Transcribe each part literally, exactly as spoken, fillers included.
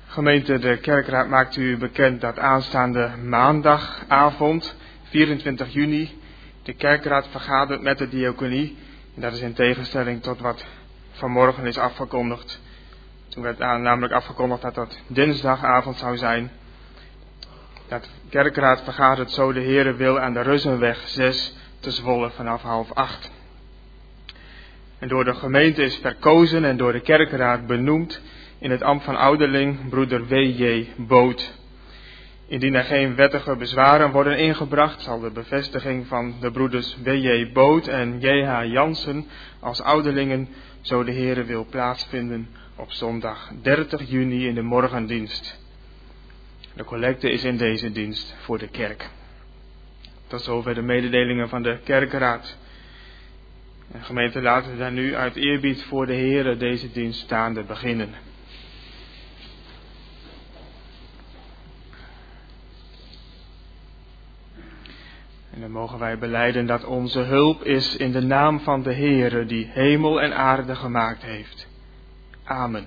Gemeente, de kerkraad maakt u bekend dat aanstaande maandagavond, vierentwintig juni, de kerkraad vergadert met de diaconie. En dat is in tegenstelling tot wat vanmorgen is afgekondigd. Toen werd namelijk afgekondigd dat dat dinsdagavond zou zijn. Dat kerkraad vergadert zo de Heere wil aan de Russenweg zes te Zwolle vanaf half acht. En door de gemeente is verkozen en door de kerkraad benoemd in het ambt van ouderling broeder W J Boot. Indien er geen wettige bezwaren worden ingebracht, zal de bevestiging van de broeders W J Boot en J H Jansen als ouderlingen, zo de Heere wil, plaatsvinden op zondag dertig juni in de morgendienst. De collecte is in deze dienst voor de kerk. Tot zover de mededelingen van de kerkraad. En gemeente, laten we daar nu uit eerbied voor de Heere deze dienst staande beginnen. En dan mogen wij belijden dat onze hulp is in de naam van de Heere die hemel en aarde gemaakt heeft. Amen.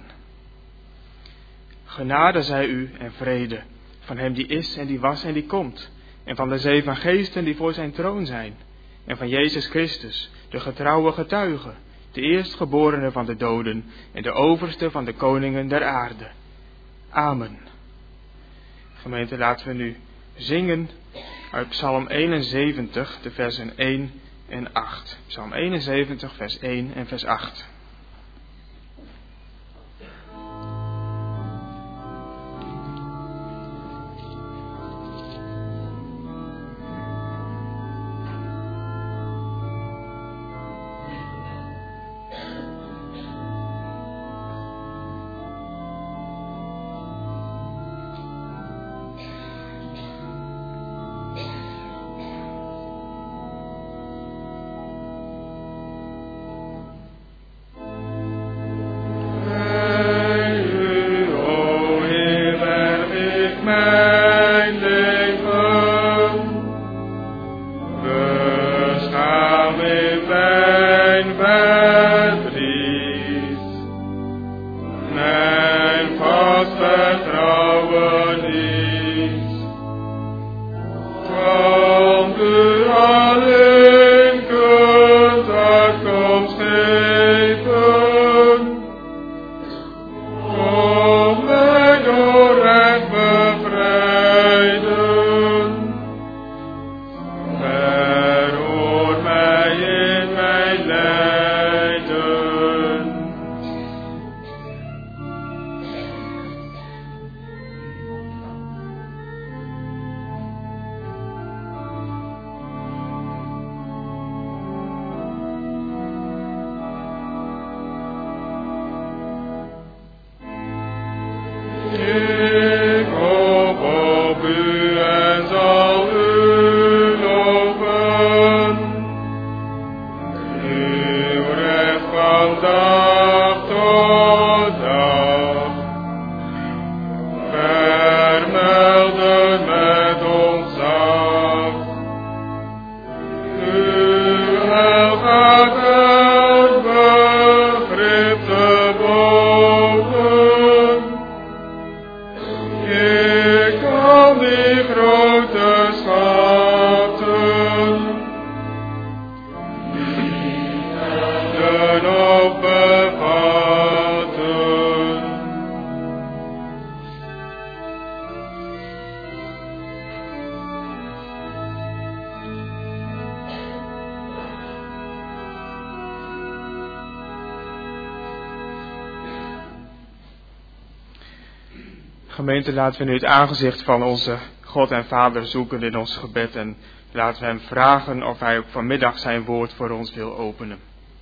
Genade zij u en vrede van hem die is en die was en die komt, en van de zeven geesten die voor zijn troon zijn, en van Jezus Christus, de getrouwe getuige, de eerstgeborene van de doden en de overste van de koningen der aarde. Amen. Gemeente, laten we nu zingen uit Psalm eenenzeventig, de versen één en acht. Psalm eenenzeventig, vers één en vers acht. Gemeente, laten we nu het aangezicht van onze God en Vader zoeken in ons gebed en laten we hem vragen of hij ook vanmiddag zijn woord voor ons wil openen.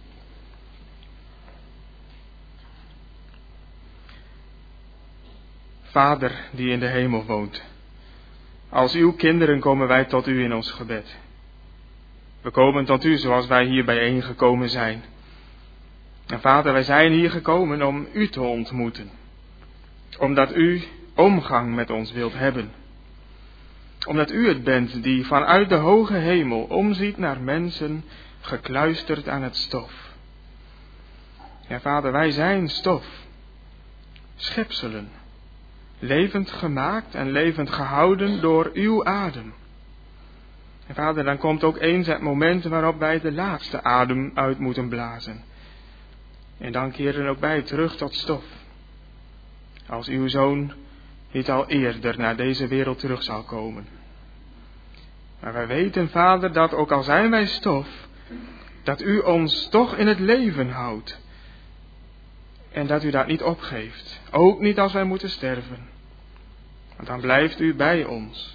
Vader die in de hemel woont, als uw kinderen komen wij tot u in ons gebed. We komen tot u zoals wij hier bijeen gekomen zijn. En Vader, wij zijn hier gekomen om u te ontmoeten, omdat u omgang met ons wilt hebben. Omdat u het bent die vanuit de hoge hemel omziet naar mensen gekluisterd aan het stof. Ja, Vader, wij zijn stof, schepselen, levend gemaakt en levend gehouden door uw adem. En Vader, dan komt ook eens het moment waarop wij de laatste adem uit moeten blazen. En dan keren ook wij terug tot stof. Als uw Zoon niet al eerder naar deze wereld terug zal komen. Maar wij weten, Vader, dat ook al zijn wij stof, dat u ons toch in het leven houdt. En dat u dat niet opgeeft. Ook niet als wij moeten sterven. Want dan blijft u bij ons.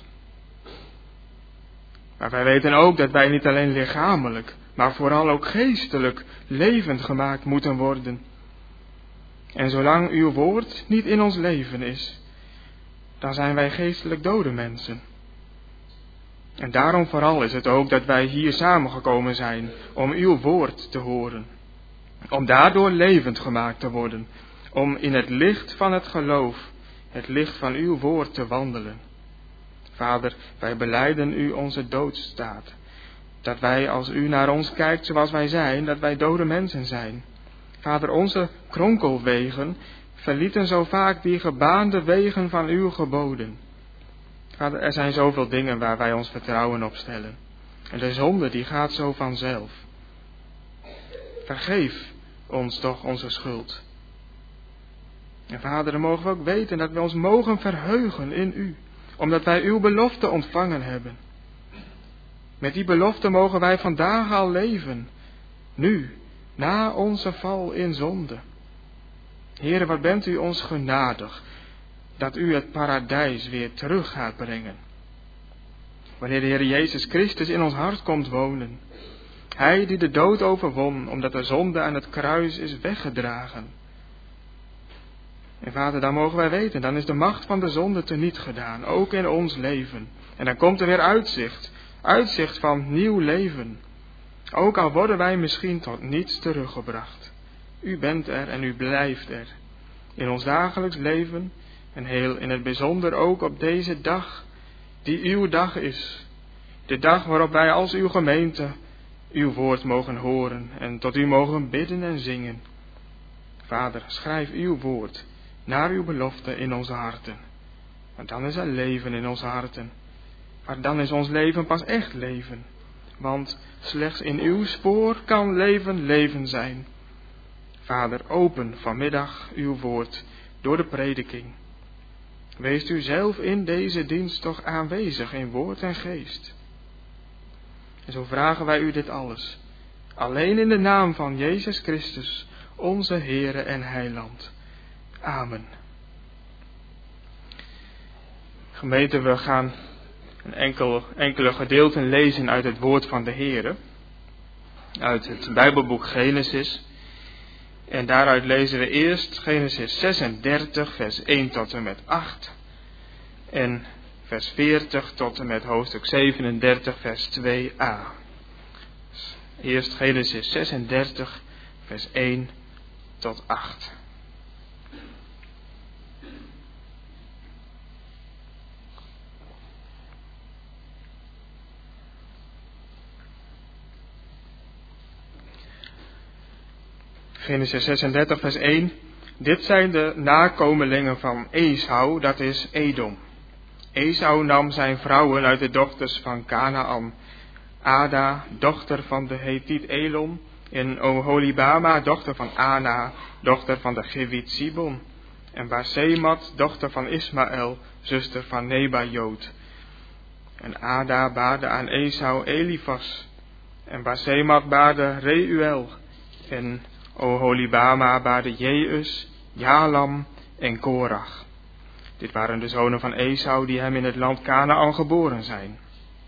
Maar wij weten ook dat wij niet alleen lichamelijk, maar vooral ook geestelijk levend gemaakt moeten worden. En zolang uw woord niet in ons leven is, dan zijn wij geestelijk dode mensen. En daarom vooral is het ook dat wij hier samengekomen zijn om uw woord te horen. Om daardoor levend gemaakt te worden. Om in het licht van het geloof, het licht van uw woord te wandelen. Vader, wij belijden u onze doodstaat. Dat wij, als u naar ons kijkt zoals wij zijn, dat wij dode mensen zijn. Vader, onze kronkelwegen verlieten zo vaak die gebaande wegen van uw geboden. Vader, er zijn zoveel dingen waar wij ons vertrouwen op stellen. En de zonde die gaat zo vanzelf. Vergeef ons toch onze schuld. En Vader, dan mogen we ook weten dat we ons mogen verheugen in u. Omdat wij uw belofte ontvangen hebben. Met die belofte mogen wij vandaag al leven. Nu, na onze val in zonde. Heere, wat bent u ons genadig. Dat u het paradijs weer terug gaat brengen. Wanneer de Heer Jezus Christus in ons hart komt wonen. Hij die de dood overwon, omdat de zonde aan het kruis is weggedragen. En Vader, dan mogen wij weten, dan is de macht van de zonde teniet gedaan, ook in ons leven. En dan komt er weer uitzicht, uitzicht van nieuw leven. Ook al worden wij misschien tot niets teruggebracht. U bent er en u blijft er. In ons dagelijks leven en heel in het bijzonder ook op deze dag, die uw dag is. De dag waarop wij als uw gemeente uw woord mogen horen en tot u mogen bidden en zingen. Vader, schrijf uw woord naar uw belofte in onze harten. Want dan is er leven in onze harten. Maar dan is ons leven pas echt leven. Want slechts in uw spoor kan leven leven zijn. Vader, open vanmiddag uw woord door de prediking. Wees u zelf in deze dienst toch aanwezig in woord en geest. En zo vragen wij u dit alles. Alleen in de naam van Jezus Christus, onze Heere en Heiland. Amen. Gemeente, we gaan een enkel, enkele gedeelten lezen uit het woord van de Heere. Uit het Bijbelboek Genesis. En daaruit lezen we eerst Genesis zesendertig, vers één tot en met acht. En vers veertig tot en met hoofdstuk zevenendertig, vers twee a. Eerst Genesis zesendertig, vers één tot acht. Genesis zesendertig, vers één. Dit zijn de nakomelingen van Esau, dat is Edom. Esau nam zijn vrouwen uit de dochters van Kanaan. Ada, dochter van de Hethiet Elon. En Oholibama, dochter van Ana, dochter van de Gewiet Sibon. En Basemat, dochter van Ismaël, zuster van Nebajoot. En Ada baarde aan Esau Elifas. En Basemat baarde Reuel. En Oholibama baarde Jeus, Jalam en Korach. Dit waren de zonen van Esau die hem in het land Kanaan geboren zijn.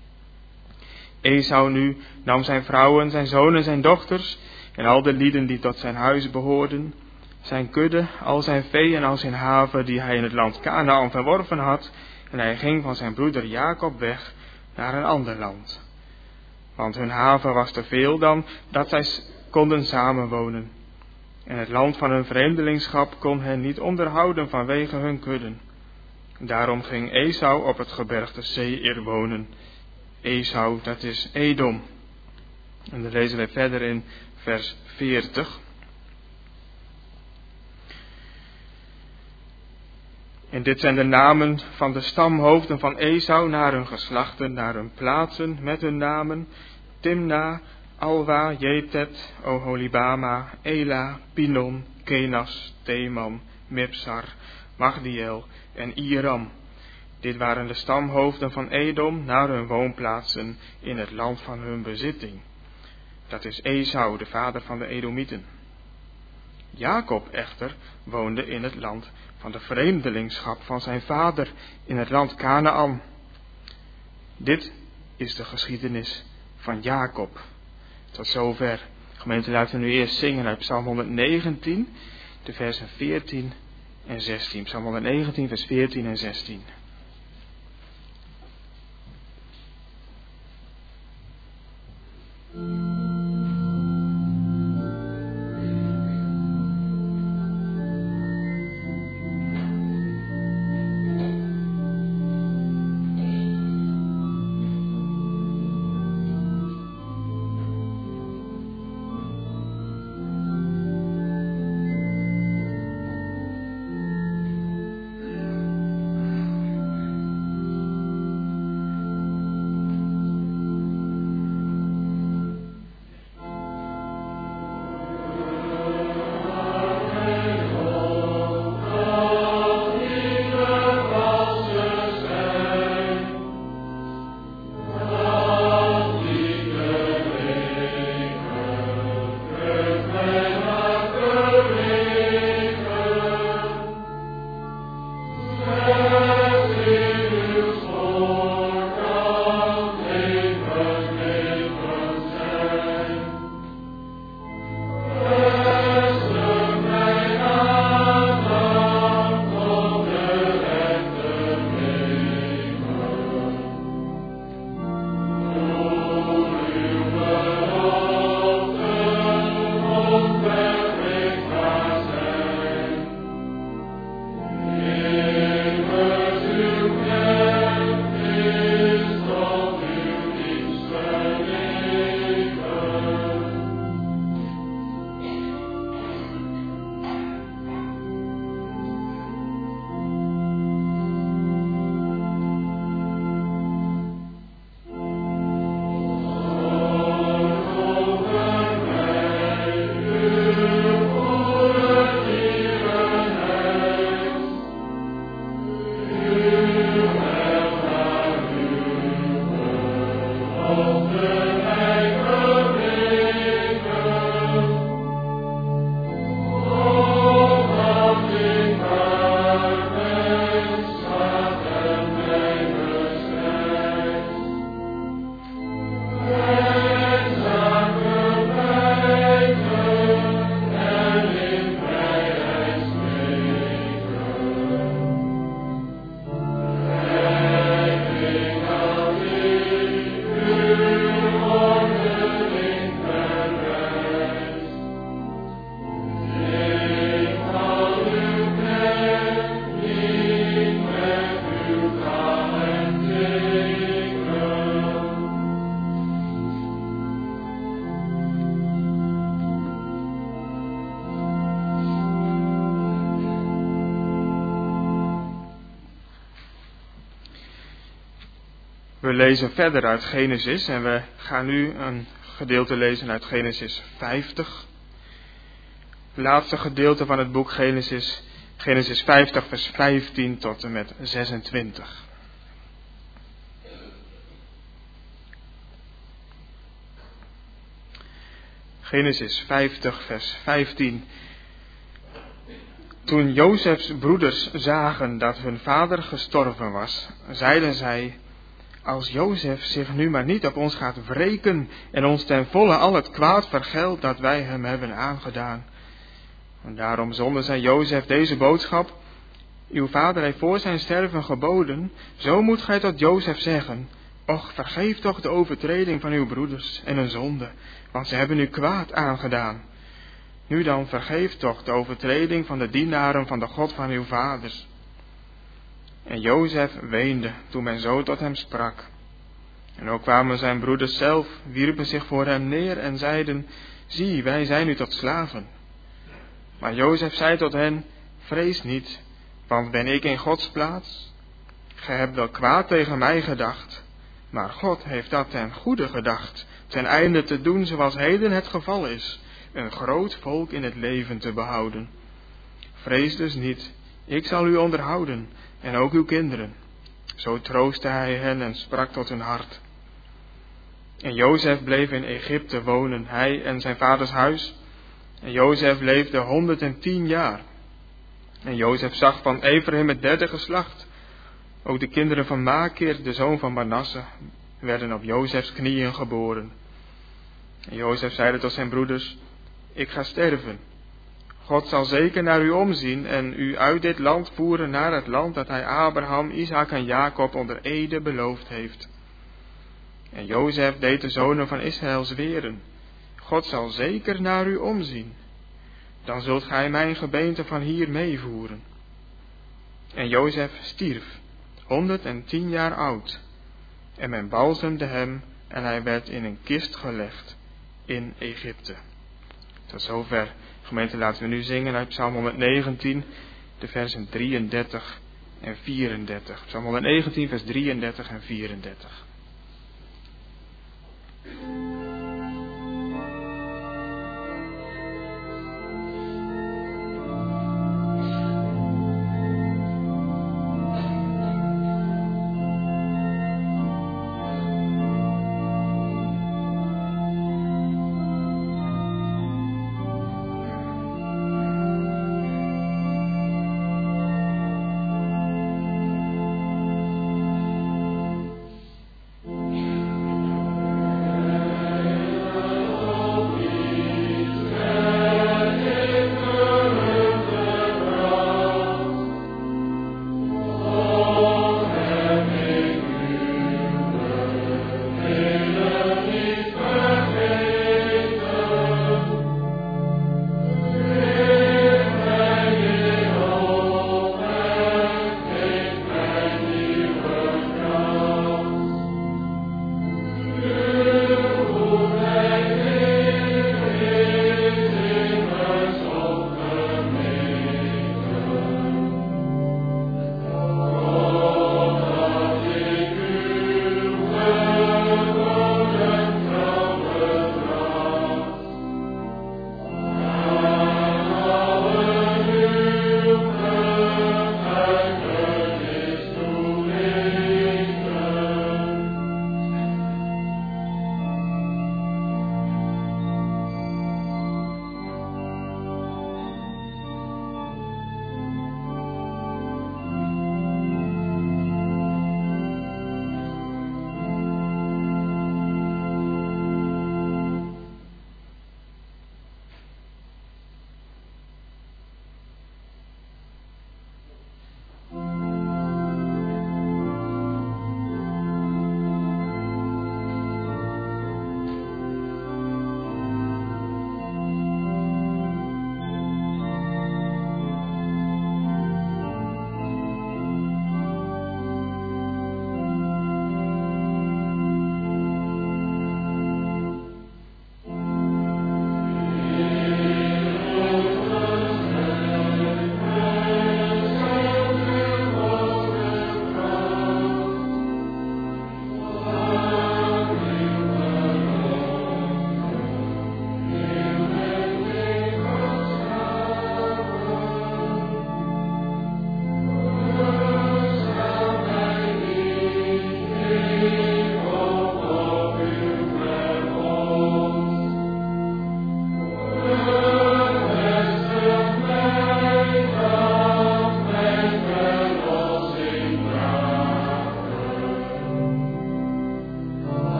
Esau nu nam zijn vrouwen, zijn zonen, zijn dochters en al de lieden die tot zijn huis behoorden, zijn kudde, al zijn vee en al zijn haven die hij in het land Kanaan verworven had, en hij ging van zijn broeder Jacob weg naar een ander land. Want hun haven was te veel dan dat zij konden samenwonen. En het land van hun vreemdelingschap kon hen niet onderhouden vanwege hun kudden. Daarom ging Esau op het gebergte Seir wonen. Esau, dat is Edom. En dan lezen we verder in vers veertig. En dit zijn de namen van de stamhoofden van Esau naar hun geslachten, naar hun plaatsen met hun namen: Timna, Alwa, Jetet, Oholibama, Ela, Pinon, Kenas, Teman, Mipsar, Magdiel en Iram. Dit waren de stamhoofden van Edom naar hun woonplaatsen in het land van hun bezitting. Dat is Esau, de vader van de Edomieten. Jacob echter woonde in het land van de vreemdelingschap van zijn vader, in het land Kanaan. Dit is de geschiedenis van Jacob. Tot zover. Gemeente, laten we nu eerst zingen uit Psalm honderdnegentien, de versen veertien en zestien. Psalm honderdnegentien, vers veertien en zestien. We lezen verder uit Genesis en we gaan nu een gedeelte lezen uit Genesis vijftig. Het laatste gedeelte van het boek Genesis, Genesis vijftig vers vijftien tot en met zesentwintig. Genesis vijftig vers vijftien. Toen Jozefs broeders zagen dat hun vader gestorven was, zeiden zij: als Jozef zich nu maar niet op ons gaat wreken en ons ten volle al het kwaad vergeldt dat wij hem hebben aangedaan. En daarom zonden zij Jozef deze boodschap: uw vader heeft voor zijn sterven geboden, zo moet gij tot Jozef zeggen: och, vergeef toch de overtreding van uw broeders en hun zonde, want ze hebben u kwaad aangedaan. Nu dan, vergeef toch de overtreding van de dienaren van de God van uw vaders. En Jozef weende toen men zo tot hem sprak. En ook kwamen zijn broeders zelf, wierpen zich voor hem neer en zeiden: zie, wij zijn u tot slaven. Maar Jozef zei tot hen: vrees niet, Want ben ik in Gods plaats? Gij hebt wel kwaad tegen mij gedacht, maar God heeft dat ten goede gedacht, ten einde te doen zoals heden het geval is, een groot volk in het leven te behouden. Vrees dus niet, ik zal u onderhouden, en ook uw kinderen. Zo troostte hij hen en sprak tot hun hart. En Jozef bleef in Egypte wonen, hij en zijn vaders huis. En Jozef leefde honderd en tien jaar. En Jozef zag van Ephraim het derde geslacht. Ook de kinderen van Makir, de zoon van Manasse, werden op Jozefs knieën geboren. En Jozef zeide tot zijn broeders, ik ga sterven. God zal zeker naar u omzien en u uit dit land voeren naar het land dat hij Abraham, Isaac en Jacob onder ede beloofd heeft. En Jozef deed de zonen van Israël zweren, God zal zeker naar u omzien. Dan zult gij mijn gebeente van hier meevoeren. En Jozef stierf, honderd en tien jaar oud. En men balsemde hem en hij werd in een kist gelegd in Egypte. Tot zover. Gemeente, laten we nu zingen uit Psalm honderdnegentien, de versen drieëndertig en vierendertig. Psalm honderdnegentien, vers drieëndertig en vierendertig.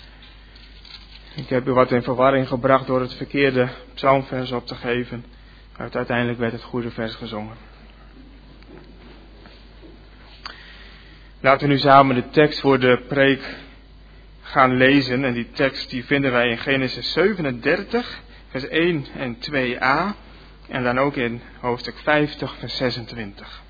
Ik heb u wat in verwarring gebracht door het verkeerde psalmvers op te geven. Uiteindelijk werd het goede vers gezongen. Laten we nu samen de tekst voor de preek gaan lezen. En die tekst die vinden wij in Genesis zevenendertig, vers één en twee a. En dan ook in hoofdstuk vijftig, vers zesentwintig.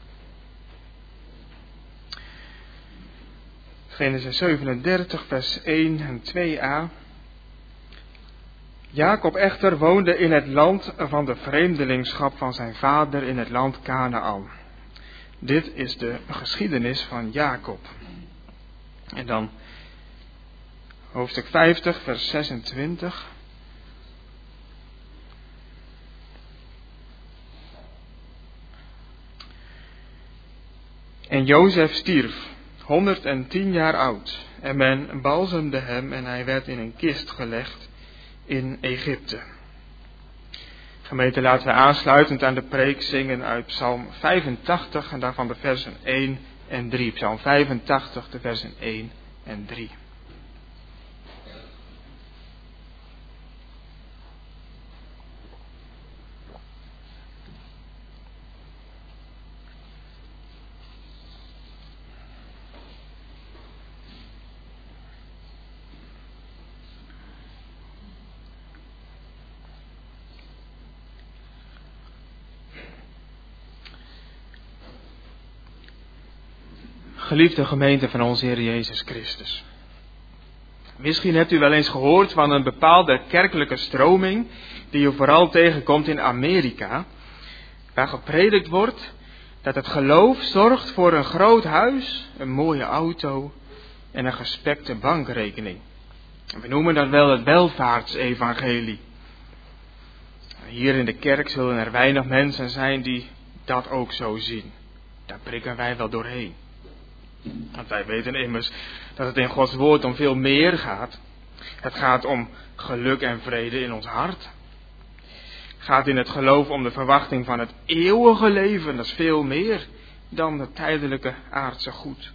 Genesis zevenendertig, vers één en twee a. Jacob echter woonde in het land van de vreemdelingschap van zijn vader in het land Kanaan. Dit is de geschiedenis van Jacob. En dan hoofdstuk vijftig, vers zesentwintig. En Jozef stierf, honderdtien jaar oud, en men balsemde hem en hij werd in een kist gelegd in Egypte. Gemeente, laten we aansluitend aan de preek zingen uit Psalm vijfentachtig en daarvan de versen één en drie. Psalm vijfentachtig, de versen één en drie. Geliefde gemeente van onze Heer Jezus Christus. Misschien hebt u wel eens gehoord van een bepaalde kerkelijke stroming die u vooral tegenkomt in Amerika, waar gepredikt wordt dat het geloof zorgt voor een groot huis, een mooie auto en een gespekte bankrekening. We noemen dat wel het welvaartsevangelie. Hier in de kerk zullen er weinig mensen zijn die dat ook zo zien. Daar prikken wij wel doorheen. Want wij weten immers dat het in Gods woord om veel meer gaat. Het gaat om geluk en vrede in ons hart. Het gaat in het geloof om de verwachting van het eeuwige leven. Dat is veel meer dan het tijdelijke aardse goed.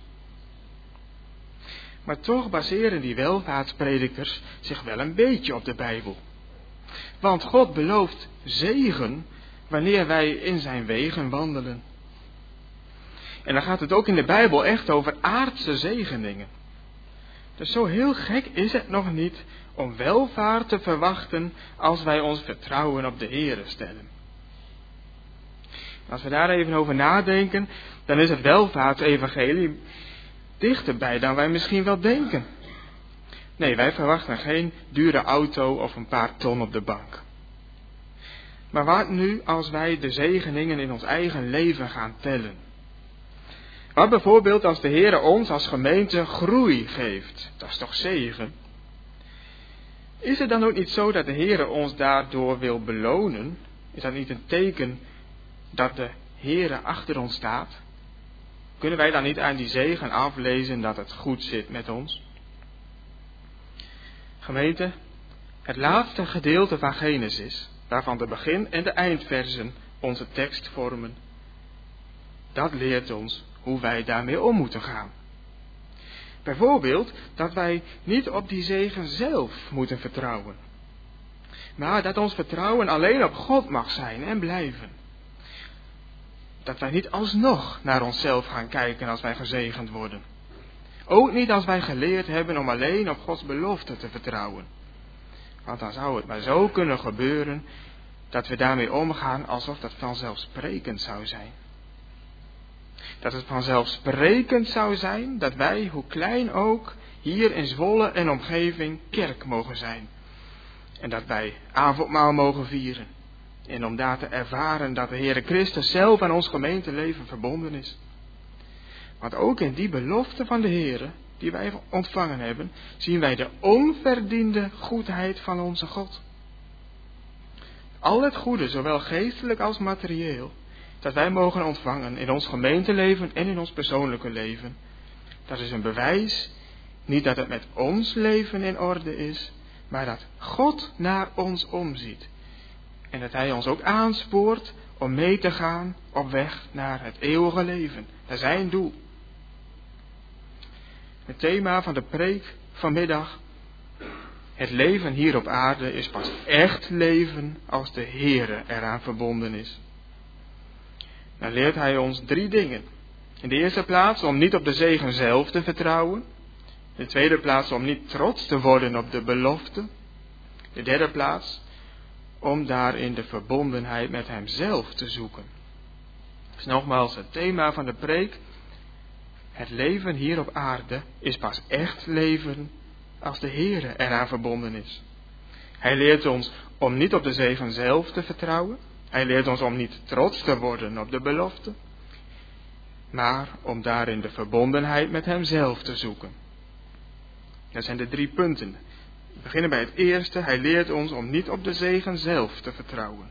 Maar toch baseren die welvaartspredikers zich wel een beetje op de Bijbel. Want God belooft zegen wanneer wij in zijn wegen wandelen. En dan gaat het ook in de Bijbel echt over aardse zegeningen. Dus zo heel gek is het nog niet om welvaart te verwachten als wij ons vertrouwen op de Heere stellen. Als we daar even over nadenken, dan is het welvaartsevangelie dichterbij dan wij misschien wel denken. Nee, wij verwachten geen dure auto of een paar ton op de bank. Maar wat nu als wij de zegeningen in ons eigen leven gaan tellen? Wat bijvoorbeeld als de Heere ons als gemeente groei geeft? Dat is toch zegen? Is het dan ook niet zo dat de Heere ons daardoor wil belonen? Is dat niet een teken dat de Heere achter ons staat? Kunnen wij dan niet aan die zegen aflezen dat het goed zit met ons? Gemeente, het laatste gedeelte van Genesis, waarvan de begin- en de eindversen onze tekst vormen, dat leert ons hoe wij daarmee om moeten gaan. Bijvoorbeeld dat wij niet op die zegen zelf moeten vertrouwen, maar dat ons vertrouwen alleen op God mag zijn en blijven. Dat wij niet alsnog naar onszelf gaan kijken als wij gezegend worden. Ook niet als wij geleerd hebben om alleen op Gods belofte te vertrouwen. Want dan zou het maar zo kunnen gebeuren dat we daarmee omgaan alsof dat vanzelfsprekend zou zijn. Dat het vanzelfsprekend zou zijn dat wij, hoe klein ook, hier in Zwolle en omgeving kerk mogen zijn. En dat wij avondmaal mogen vieren. En om daar te ervaren dat de Heere Christus zelf aan ons gemeenteleven verbonden is. Want ook in die belofte van de Heere, die wij ontvangen hebben, zien wij de onverdiende goedheid van onze God. Al het goede, zowel geestelijk als materieel, dat wij mogen ontvangen in ons gemeenteleven en in ons persoonlijke leven, dat is een bewijs, niet dat het met ons leven in orde is, maar dat God naar ons omziet. En dat Hij ons ook aanspoort om mee te gaan op weg naar het eeuwige leven, naar zijn doel. Het thema van de preek vanmiddag Het leven hier op aarde is pas echt leven als de Heere eraan verbonden is. Dan leert hij ons drie dingen. In de eerste plaats om niet op de zegen zelf te vertrouwen. In de tweede plaats om niet trots te worden op de belofte. In de derde plaats om daarin de verbondenheid met hemzelf te zoeken. Dus nogmaals het thema van de preek. Het leven hier op aarde is pas echt leven als de Heere eraan verbonden is. Hij leert ons om niet op de zegen zelf te vertrouwen. Hij leert ons om niet trots te worden op de belofte. Maar om daarin de verbondenheid met hemzelf te zoeken. Dat zijn de drie punten. We beginnen bij het eerste. Hij leert ons om niet op de zegen zelf te vertrouwen.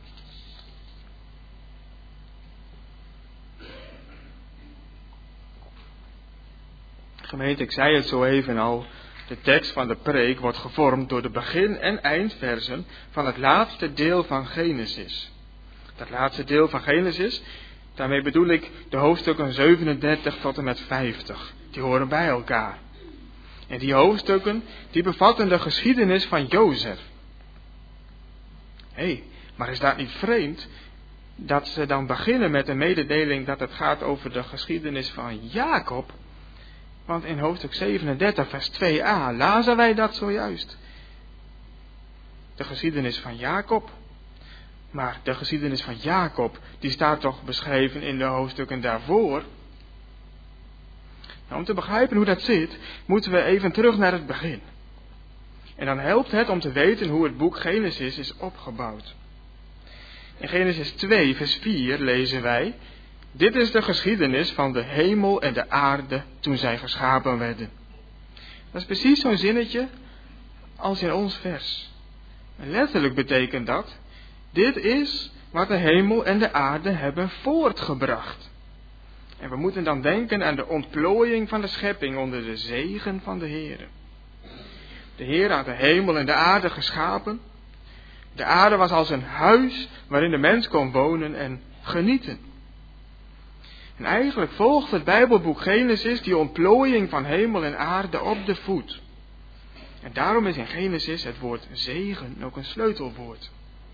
Gemeente, ik zei het zo even al. De tekst van de preek wordt gevormd door de begin- en eindversen van het laatste deel van Genesis. Dat laatste deel van Genesis, daarmee bedoel ik de hoofdstukken zevenendertig tot en met vijftig. Die horen bij elkaar. En die hoofdstukken, die bevatten de geschiedenis van Jozef. Hé, hey, maar is dat niet vreemd dat ze dan beginnen met een mededeling dat het gaat over de geschiedenis van Jacob? Want in hoofdstuk zevenendertig vers twee a lazen wij dat zojuist. De geschiedenis van Jacob. Maar de geschiedenis van Jacob, die staat toch beschreven in de hoofdstukken daarvoor. Nou, om te begrijpen hoe dat zit, moeten we even terug naar het begin. En dan helpt het om te weten hoe het boek Genesis is opgebouwd. In Genesis twee vers vier lezen wij: dit is de geschiedenis van de hemel en de aarde toen zij geschapen werden. Dat is precies zo'n zinnetje als in ons vers. En letterlijk betekent dat: dit is wat de hemel en de aarde hebben voortgebracht. En we moeten dan denken aan de ontplooiing van de schepping onder de zegen van de Heere. De Heer had de hemel en de aarde geschapen. De aarde was als een huis waarin de mens kon wonen en genieten. En eigenlijk volgt het Bijbelboek Genesis die ontplooiing van hemel en aarde op de voet. En daarom is in Genesis het woord zegen ook een sleutelwoord.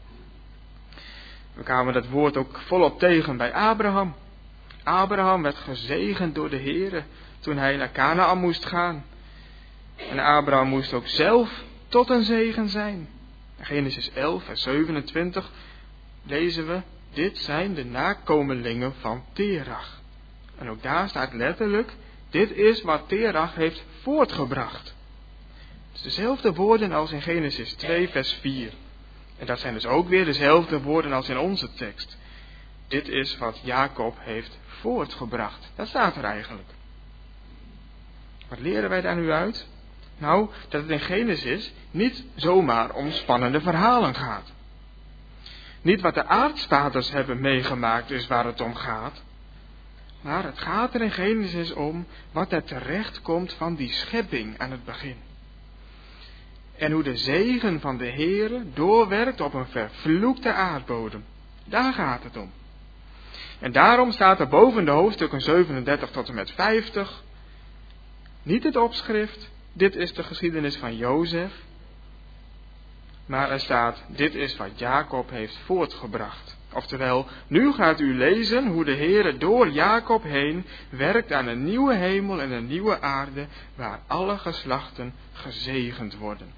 We kwamen dat woord ook volop tegen bij Abraham. Abraham werd gezegend door de Heere toen hij naar Kanaan moest gaan. En Abraham moest ook zelf tot een zegen zijn. In Genesis elf vers zevenentwintig lezen we: dit zijn de nakomelingen van Terach. En ook daar staat letterlijk: dit is wat Terach heeft voortgebracht. Het is dezelfde woorden als in Genesis twee vers vier. En dat zijn dus ook weer dezelfde woorden als in onze tekst. Dit is wat Jacob heeft voortgebracht. Dat staat er eigenlijk. Wat leren wij daar nu uit? Nou, dat het in Genesis niet zomaar om spannende verhalen gaat. Niet wat de aartsvaders hebben meegemaakt is waar het om gaat. Maar het gaat er in Genesis om wat er terecht komt van die schepping aan het begin. En hoe de zegen van de Heere doorwerkt op een vervloekte aardbodem. Daar gaat het om. En daarom staat er boven de hoofdstukken zevenendertig tot en met vijftig niet het opschrift: dit is de geschiedenis van Jozef. Maar er staat: dit is wat Jacob heeft voortgebracht. Oftewel, nu gaat u lezen hoe de Heere door Jacob heen werkt aan een nieuwe hemel en een nieuwe aarde, waar alle geslachten gezegend worden.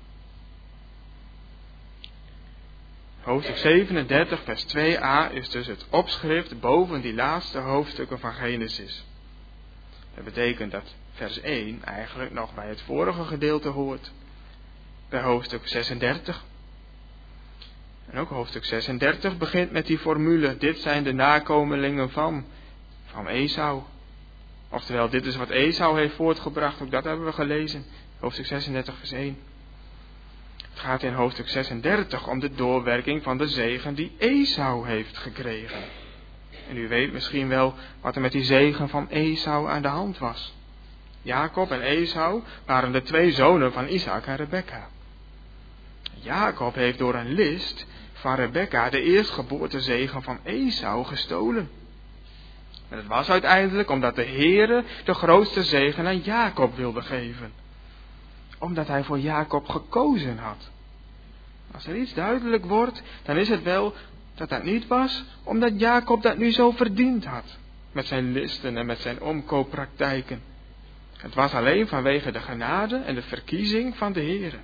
Hoofdstuk zevenendertig vers twee a is dus het opschrift boven die laatste hoofdstukken van Genesis. Dat betekent dat vers één eigenlijk nog bij het vorige gedeelte hoort. Bij hoofdstuk zesendertig. En ook hoofdstuk zesendertig begint met die formule: dit zijn de nakomelingen van, van Esau. Oftewel, dit is wat Esau heeft voortgebracht. Ook dat hebben we gelezen. Hoofdstuk zesendertig vers één. Het gaat in hoofdstuk zesendertig om de doorwerking van de zegen die Esau heeft gekregen. En u weet misschien wel wat er met die zegen van Esau aan de hand was. Jacob en Esau waren de twee zonen van Isaac en Rebekka. Jacob heeft door een list van Rebekka de eerstgeboortezegen van Esau gestolen. En het was uiteindelijk omdat de Heere de grootste zegen aan Jacob wilde geven. omdat hij voor Jacob gekozen had. Als er iets duidelijk wordt, dan is het wel dat dat niet was omdat Jacob dat nu zo verdiend had. Met zijn listen en met zijn omkooppraktijken. Het was alleen vanwege de genade en de verkiezing van de Heere.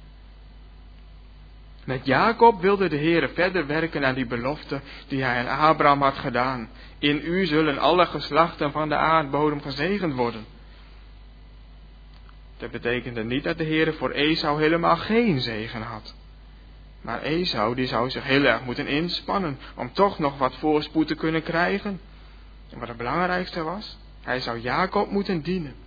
Met Jacob wilde de Heere verder werken aan die belofte die hij aan Abraham had gedaan. In u zullen alle geslachten van de aardbodem gezegend worden. Dat betekende niet dat de Heere voor Esau helemaal geen zegen had. Maar Esau die zou zich heel erg moeten inspannen om toch nog wat voorspoed te kunnen krijgen. En wat het belangrijkste was, hij zou Jacob moeten dienen.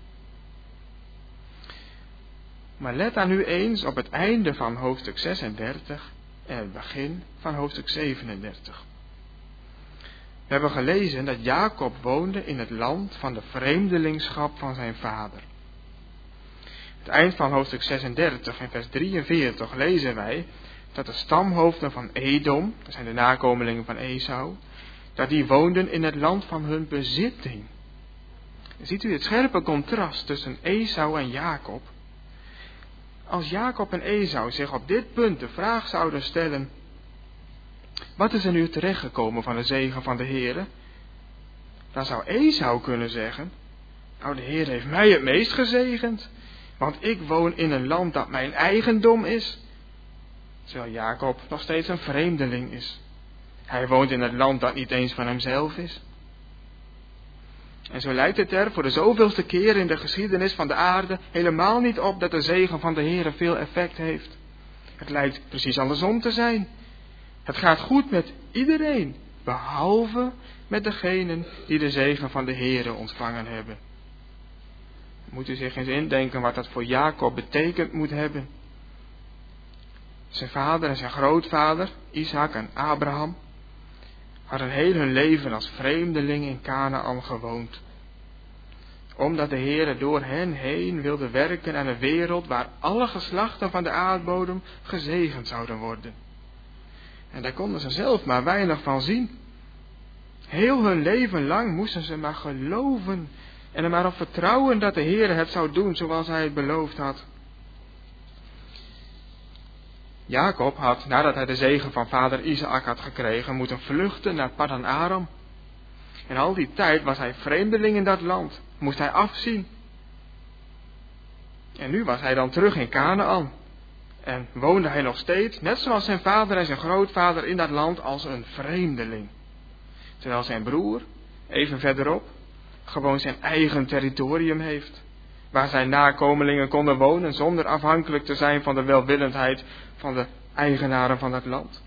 Maar let dan nu eens op het einde van hoofdstuk zesendertig en het begin van hoofdstuk zevenendertig. We hebben gelezen dat Jacob woonde in het land van de vreemdelingschap van zijn vader. Het eind van hoofdstuk zesendertig en vers drieënveertig lezen wij dat de stamhoofden van Edom, dat zijn de nakomelingen van Esau, dat die woonden in het land van hun bezitting. Ziet u het scherpe contrast tussen Esau en Jacob? Als Jacob en Esau zich op dit punt de vraag zouden stellen, wat is er nu terechtgekomen van de zegen van de Heere? Dan zou Esau kunnen zeggen, nou de Heer heeft mij het meest gezegend, want ik woon in een land dat mijn eigendom is. Terwijl Jacob nog steeds een vreemdeling is. Hij woont in het land dat niet eens van hemzelf is. En zo lijkt het er voor de zoveelste keer in de geschiedenis van de aarde helemaal niet op dat de zegen van de Heere veel effect heeft. Het lijkt precies andersom te zijn. Het gaat goed met iedereen, behalve met degenen die de zegen van de Heere ontvangen hebben. Moet u zich eens indenken wat dat voor Jacob betekend moet hebben. Zijn vader en zijn grootvader, Isaac en Abraham, hadden heel hun leven als vreemdeling in Kanaan gewoond. Omdat de Heere door hen heen wilde werken aan een wereld waar alle geslachten van de aardbodem gezegend zouden worden. En daar konden ze zelf maar weinig van zien. Heel hun leven lang moesten ze maar geloven en er maar op vertrouwen dat de Heere het zou doen zoals hij het beloofd had. Jacob had, nadat hij de zegen van vader Isaac had gekregen, moeten vluchten naar Paddan Aram. En al die tijd was hij vreemdeling in dat land, moest hij afzien. En nu was hij dan terug in Kanaan. En woonde hij nog steeds, net zoals zijn vader en zijn grootvader, in dat land als een vreemdeling. Terwijl zijn broer, even verderop, gewoon zijn eigen territorium heeft. Waar zijn nakomelingen konden wonen zonder afhankelijk te zijn van de welwillendheid van de eigenaren van dat land.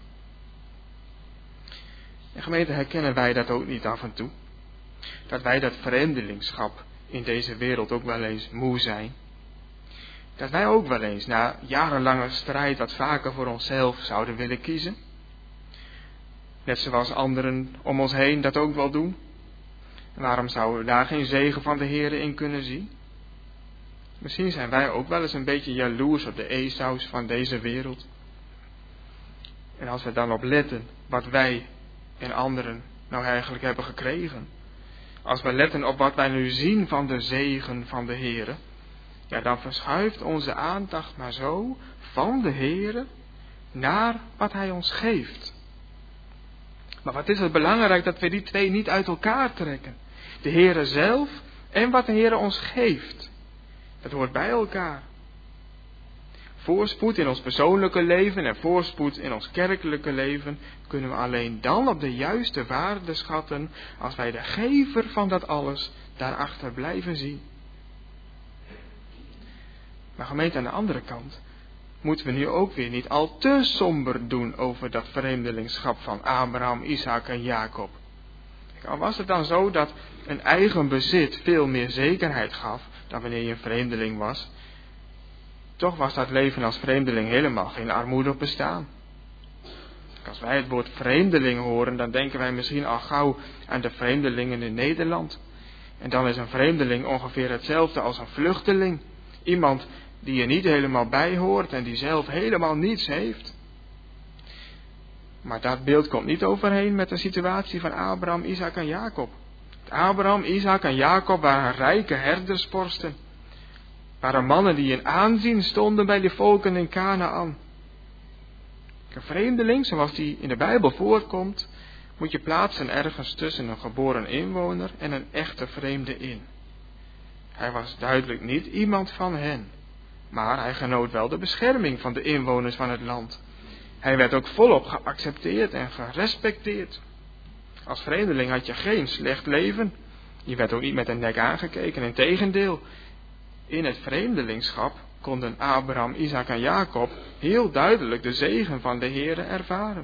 En gemeente, herkennen wij dat ook niet af en toe? Dat wij dat vreemdelingschap in deze wereld ook wel eens moe zijn. Dat wij ook wel eens na jarenlange strijd wat vaker voor onszelf zouden willen kiezen. Net zoals anderen om ons heen dat ook wel doen. En waarom zouden we daar geen zegen van de Heere in kunnen zien? Misschien zijn wij ook wel eens een beetje jaloers op de Esaus van deze wereld. En als we dan op letten wat wij en anderen nou eigenlijk hebben gekregen. Als we letten op wat wij nu zien van de zegen van de Heere. Ja, dan verschuift onze aandacht maar zo van de Heere naar wat Hij ons geeft. Maar wat is het belangrijk dat we die twee niet uit elkaar trekken. De Heere zelf en wat de Heere ons geeft. Dat hoort bij elkaar. Voorspoed in ons persoonlijke leven en voorspoed in ons kerkelijke leven kunnen we alleen dan op de juiste waarde schatten als wij de gever van dat alles daarachter blijven zien. Maar gemeente, aan de andere kant moeten we nu ook weer niet al te somber doen over dat vreemdelingschap van Abraham, Isaac en Jacob. Al was het dan zo dat een eigen bezit veel meer zekerheid gaf dan wanneer je een vreemdeling was, toch was dat leven als vreemdeling helemaal geen armoedig bestaan. Als wij het woord vreemdeling horen, dan denken wij misschien al gauw aan de vreemdelingen in Nederland. En dan is een vreemdeling ongeveer hetzelfde als een vluchteling. Iemand die er niet helemaal bij hoort en die zelf helemaal niets heeft. Maar dat beeld komt niet overeen met de situatie van Abraham, Isaac en Jacob. Abraham, Isaac en Jacob waren rijke herdersvorsten. waren mannen die in aanzien stonden bij de volken in Kanaän. Een vreemdeling, zoals die in de Bijbel voorkomt, moet je plaatsen ergens tussen een geboren inwoner en een echte vreemde in. Hij was duidelijk niet iemand van hen, maar hij genoot wel de bescherming van de inwoners van het land. Hij werd ook volop geaccepteerd en gerespecteerd. Als vreemdeling had je geen slecht leven. Je werd ook niet met een nek aangekeken, integendeel. In het vreemdelingschap konden Abraham, Isaac en Jacob heel duidelijk de zegen van de Heere ervaren.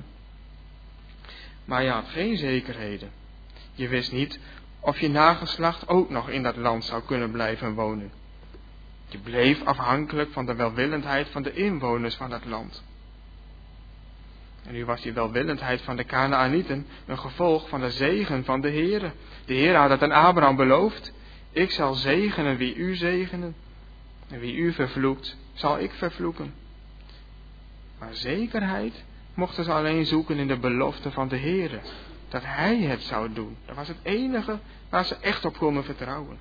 Maar je had geen zekerheden. Je wist niet of je nageslacht ook nog in dat land zou kunnen blijven wonen. Je bleef afhankelijk van de welwillendheid van de inwoners van dat land. En nu was die welwillendheid van de Kanaanieten een gevolg van de zegen van de Heere. De Heere had het aan Abraham beloofd: ik zal zegenen wie u zegenen, en wie u vervloekt, zal ik vervloeken. Maar zekerheid mochten ze alleen zoeken in de belofte van de Heere, dat Hij het zou doen. Dat was het enige waar ze echt op konden vertrouwen.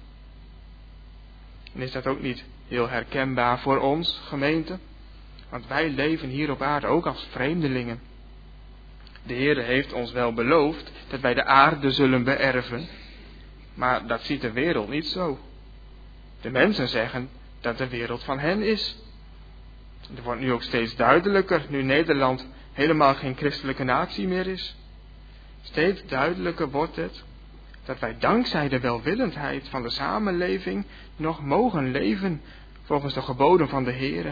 En is dat ook niet heel herkenbaar voor ons, gemeente? Want wij leven hier op aarde ook als vreemdelingen. De Heere heeft ons wel beloofd dat wij de aarde zullen beërven, maar dat ziet de wereld niet zo. De mensen zeggen dat de wereld van hen is. Het wordt nu ook steeds duidelijker, nu Nederland helemaal geen christelijke natie meer is. Steeds duidelijker wordt het dat wij dankzij de welwillendheid van de samenleving nog mogen leven volgens de geboden van de Heere.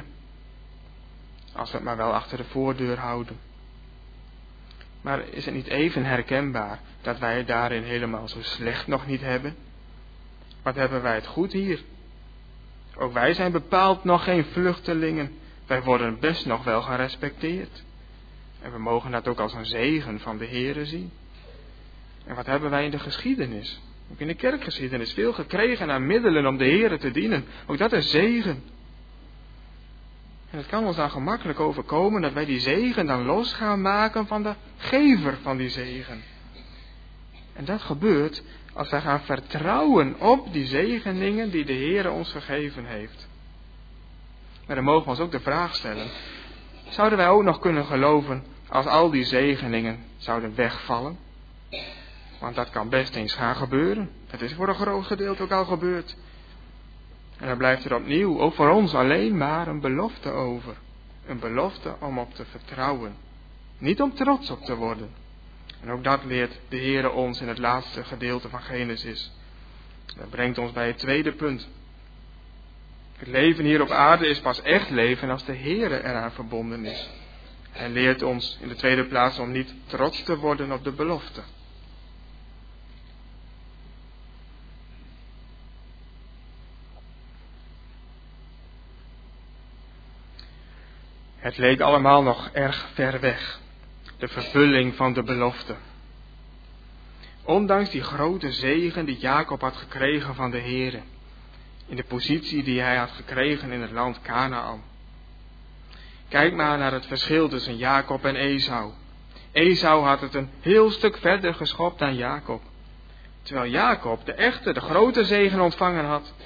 Als we het maar wel achter de voordeur houden. Maar is het niet even herkenbaar dat wij het daarin helemaal zo slecht nog niet hebben? Wat hebben wij het goed hier? Ook wij zijn bepaald nog geen vluchtelingen. Wij worden best nog wel gerespecteerd. En we mogen dat ook als een zegen van de Heere zien. En wat hebben wij in de geschiedenis? Ook in de kerkgeschiedenis veel gekregen aan middelen om de Heere te dienen. Ook dat is zegen. En het kan ons dan gemakkelijk overkomen dat wij die zegen dan los gaan maken van de gever van die zegen. En dat gebeurt als wij gaan vertrouwen op die zegeningen die de Heere ons gegeven heeft. Maar dan mogen we ons ook de vraag stellen: zouden wij ook nog kunnen geloven als al die zegeningen zouden wegvallen? Want dat kan best eens gaan gebeuren. Dat is voor een groot gedeelte ook al gebeurd. En dan blijft er opnieuw, ook voor ons alleen maar, een belofte over. Een belofte om op te vertrouwen. Niet om trots op te worden. En ook dat leert de Heere ons in het laatste gedeelte van Genesis. Dat brengt ons bij het tweede punt. Het leven hier op aarde is pas echt leven als de Heere eraan verbonden is. Hij leert ons in de tweede plaats om niet trots te worden op de belofte. Het leek allemaal nog erg ver weg, de vervulling van de belofte. Ondanks die grote zegen die Jacob had gekregen van de Heere, in de positie die hij had gekregen in het land Kanaän. Kijk maar naar het verschil tussen Jacob en Esau. Esau had het een heel stuk verder geschopt dan Jacob, terwijl Jacob de echte, de grote zegen ontvangen had.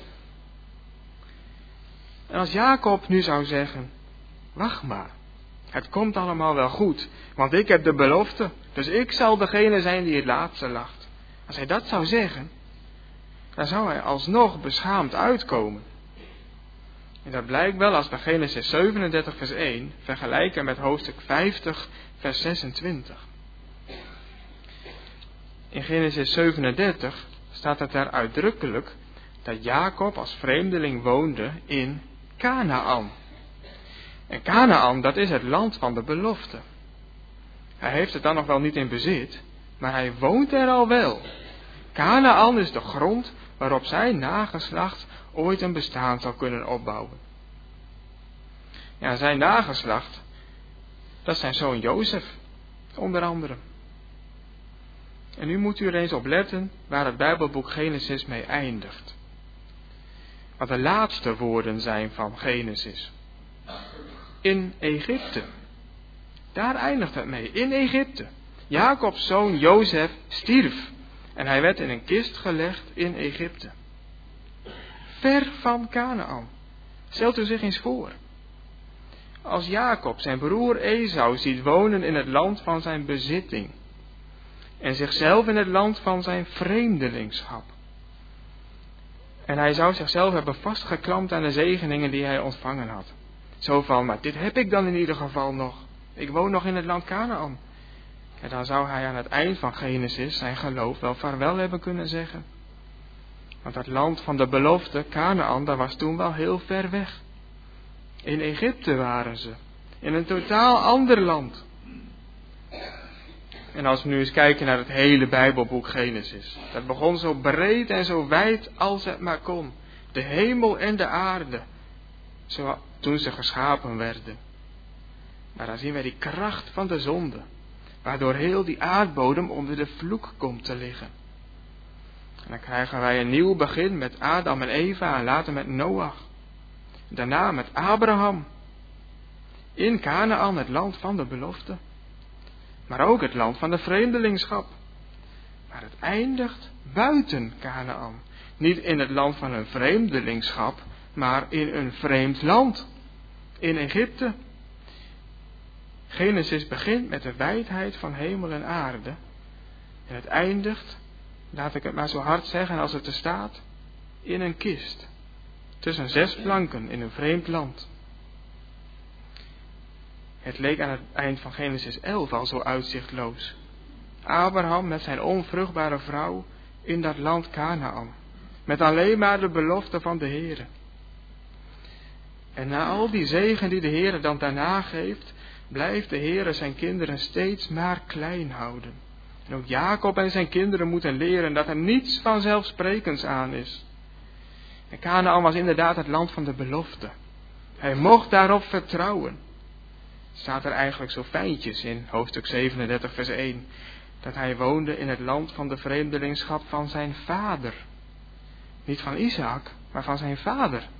En als Jacob nu zou zeggen: wacht maar, het komt allemaal wel goed, want ik heb de belofte, dus ik zal degene zijn die het laatste lacht. Als hij dat zou zeggen, dan zou hij alsnog beschaamd uitkomen. En dat blijkt wel als we Genesis zevenendertig vers één vergelijken met hoofdstuk vijftig vers zesentwintig. In Genesis zevenendertig staat het daar uitdrukkelijk dat Jacob als vreemdeling woonde in Kanaän. En Kanaän, dat is het land van de belofte. Hij heeft het dan nog wel niet in bezit, maar hij woont er al wel. Kanaän is de grond waarop zijn nageslacht ooit een bestaan zal kunnen opbouwen. Ja, zijn nageslacht, dat is zijn zoon Jozef, onder andere. En nu moet u er eens op letten waar het Bijbelboek Genesis mee eindigt. Wat de laatste woorden zijn van Genesis. In Egypte. Daar eindigt het mee. In Egypte. Jacobs zoon Jozef stierf. En hij werd in een kist gelegd in Egypte. Ver van Kanaän. Stelt u zich eens voor. Als Jacob zijn broer Esau ziet wonen in het land van zijn bezitting. En zichzelf in het land van zijn vreemdelingschap. En hij zou zichzelf hebben vastgeklampt aan de zegeningen die hij ontvangen had. Zo van, maar dit heb ik dan in ieder geval nog. Ik woon nog in het land Kanaan. En dan zou hij aan het eind van Genesis zijn geloof wel vaarwel hebben kunnen zeggen. Want het land van de belofte, Kanaan, dat was toen wel heel ver weg. In Egypte waren ze. In een totaal ander land. En als we nu eens kijken naar het hele Bijbelboek Genesis. Dat begon zo breed en zo wijd als het maar kon. De hemel en de aarde. Zo, toen ze geschapen werden. Maar dan zien wij die kracht van de zonde. Waardoor heel die aardbodem onder de vloek komt te liggen. En dan krijgen wij een nieuw begin met Adam en Eva en later met Noach. Daarna met Abraham. In Kanaan, het land van de belofte. Maar ook het land van de vreemdelingschap. Maar het eindigt buiten Kanaan. Niet in het land van een vreemdelingschap, maar in een vreemd land. In Egypte. Genesis begint met de wijdheid van hemel en aarde. En het eindigt, laat ik het maar zo hard zeggen als het er staat, in een kist. Tussen zes planken in een vreemd land. Het leek aan het eind van Genesis elf al zo uitzichtloos. Abraham met zijn onvruchtbare vrouw in dat land Kanaan. Met alleen maar de belofte van de Heere. En na al die zegen die de Heere dan daarna geeft, blijft de Heere zijn kinderen steeds maar klein houden. En ook Jacob en zijn kinderen moeten leren dat er niets vanzelfsprekends aan is. En Kanaan was inderdaad het land van de belofte. Hij mocht daarop vertrouwen. Staat er eigenlijk zo fijntjes in hoofdstuk zevenendertig vers één. Dat hij woonde in het land van de vreemdelingschap van zijn vader. Niet van Isaac, maar van zijn vader.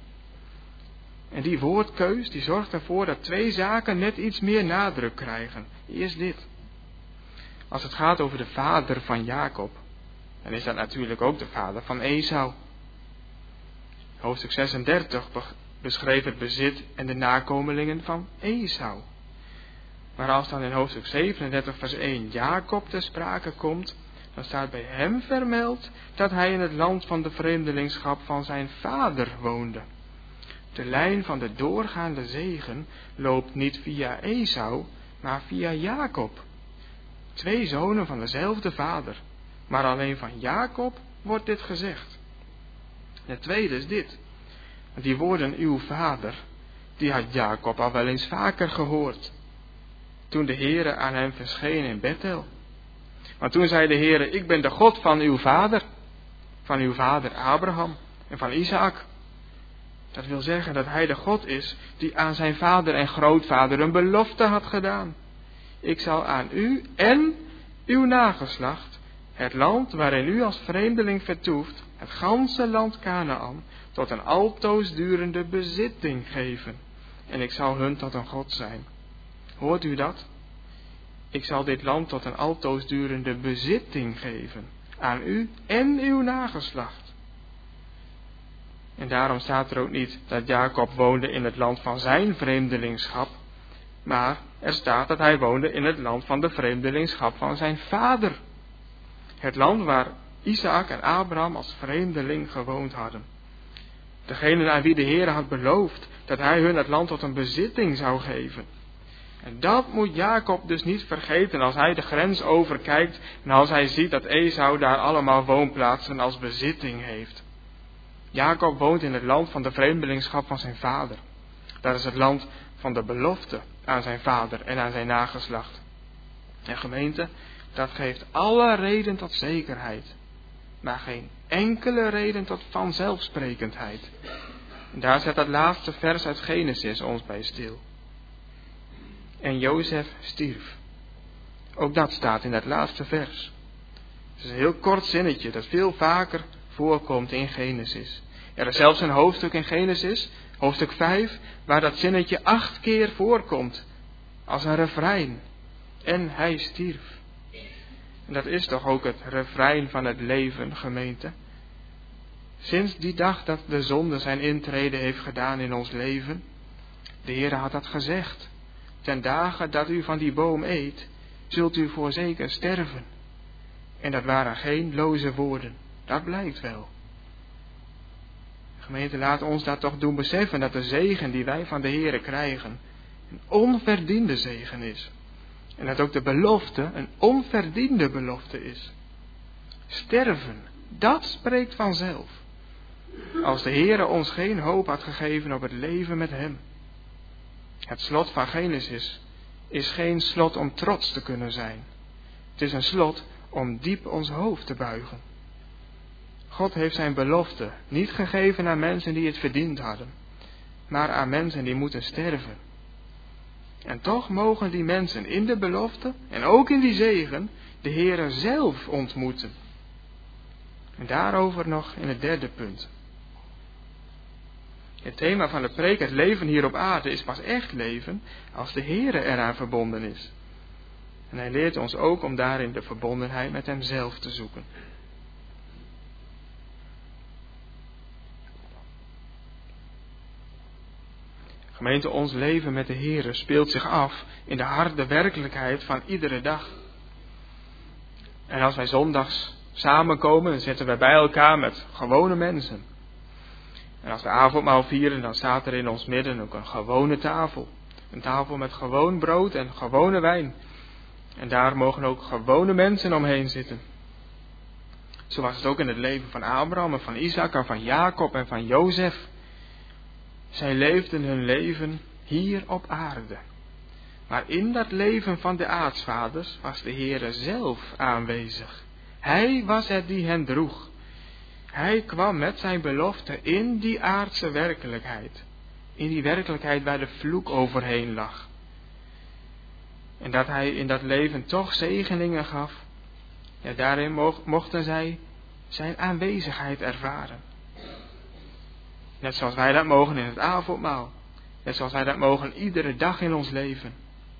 En die woordkeus die zorgt ervoor dat twee zaken net iets meer nadruk krijgen. Eerst dit. Als het gaat over de vader van Jacob, dan is dat natuurlijk ook de vader van Esau. Hoofdstuk zesendertig beschreef het bezit en de nakomelingen van Esau. Maar als dan in hoofdstuk zevenendertig vers één Jacob ter sprake komt, dan staat bij hem vermeld dat hij in het land van de vreemdelingschap van zijn vader woonde. De lijn van de doorgaande zegen loopt niet via Esau, maar via Jacob. Twee zonen van dezelfde vader, maar alleen van Jacob wordt dit gezegd. Het tweede is dit. Die woorden uw vader, die had Jacob al wel eens vaker gehoord. Toen de Heere aan hem verscheen in Bethel. Maar toen zei de Heere, ik ben de God van uw vader. Van uw vader Abraham en van Isaac. Dat wil zeggen dat hij de God is die aan zijn vader en grootvader een belofte had gedaan. Ik zal aan u en uw nageslacht het land waarin u als vreemdeling vertoeft, het ganse land Kanaan, tot een altoosdurende bezitting geven. En ik zal hun tot een God zijn. Hoort u dat? Ik zal dit land tot een altoosdurende bezitting geven. Aan u en uw nageslacht. En daarom staat er ook niet dat Jacob woonde in het land van zijn vreemdelingschap. Maar er staat dat hij woonde in het land van de vreemdelingschap van zijn vader. Het land waar Isaac en Abraham als vreemdeling gewoond hadden. Degene aan wie de Heer had beloofd dat hij hun het land tot een bezitting zou geven. En dat moet Jacob dus niet vergeten als hij de grens overkijkt en als hij ziet dat Esau daar allemaal woonplaatsen als bezitting heeft. Jacob woont in het land van de vreemdelingschap van zijn vader. Dat is het land van de belofte aan zijn vader en aan zijn nageslacht. En gemeente, dat geeft alle reden tot zekerheid, maar geen enkele reden tot vanzelfsprekendheid. En daar zet dat laatste vers uit Genesis ons bij stil. En Jozef stierf. Ook dat staat in dat laatste vers. Het is een heel kort zinnetje dat veel vaker voorkomt in Genesis. Er is zelfs een hoofdstuk in Genesis, hoofdstuk vijf, waar dat zinnetje acht keer voorkomt. Als een refrein. En hij stierf. En dat is toch ook het refrein van het leven, gemeente. Sinds die dag dat de zonde zijn intrede heeft gedaan in ons leven, de Heere had dat gezegd. Ten dagen dat u van die boom eet, zult u voorzeker sterven. En dat waren geen loze woorden, dat blijkt wel. Gemeente, laat ons dat toch doen beseffen, dat de zegen die wij van de Heere krijgen, een onverdiende zegen is. En dat ook de belofte een onverdiende belofte is. Sterven, dat spreekt vanzelf. Als de Heere ons geen hoop had gegeven op het leven met hem. Het slot van Genesis is geen slot om trots te kunnen zijn. Het is een slot om diep ons hoofd te buigen. God heeft zijn belofte niet gegeven aan mensen die het verdiend hadden, maar aan mensen die moeten sterven. En toch mogen die mensen in de belofte en ook in die zegen de Heere zelf ontmoeten. En daarover nog in het derde punt. Het thema van de preek, het leven hier op aarde, is pas echt leven als de Heere eraan verbonden is. En hij leert ons ook om daarin de verbondenheid met hemzelf te zoeken. Gemeente, ons leven met de Heere speelt zich af in de harde werkelijkheid van iedere dag. En als wij zondags samenkomen, dan zitten wij bij elkaar met gewone mensen. En als we avondmaal vieren, dan staat er in ons midden ook een gewone tafel. Een tafel met gewoon brood en gewone wijn. En daar mogen ook gewone mensen omheen zitten. Zo was het ook in het leven van Abraham en van Isaac en van Jacob en van Jozef. Zij leefden hun leven hier op aarde. Maar in dat leven van de aartsvaders was de Heere zelf aanwezig. Hij was het die hen droeg. Hij kwam met zijn belofte in die aardse werkelijkheid. In die werkelijkheid waar de vloek overheen lag. En dat hij in dat leven toch zegeningen gaf. Ja, daarin mo- mochten zij zijn aanwezigheid ervaren. Net zoals wij dat mogen in het avondmaal. Net zoals wij dat mogen iedere dag in ons leven.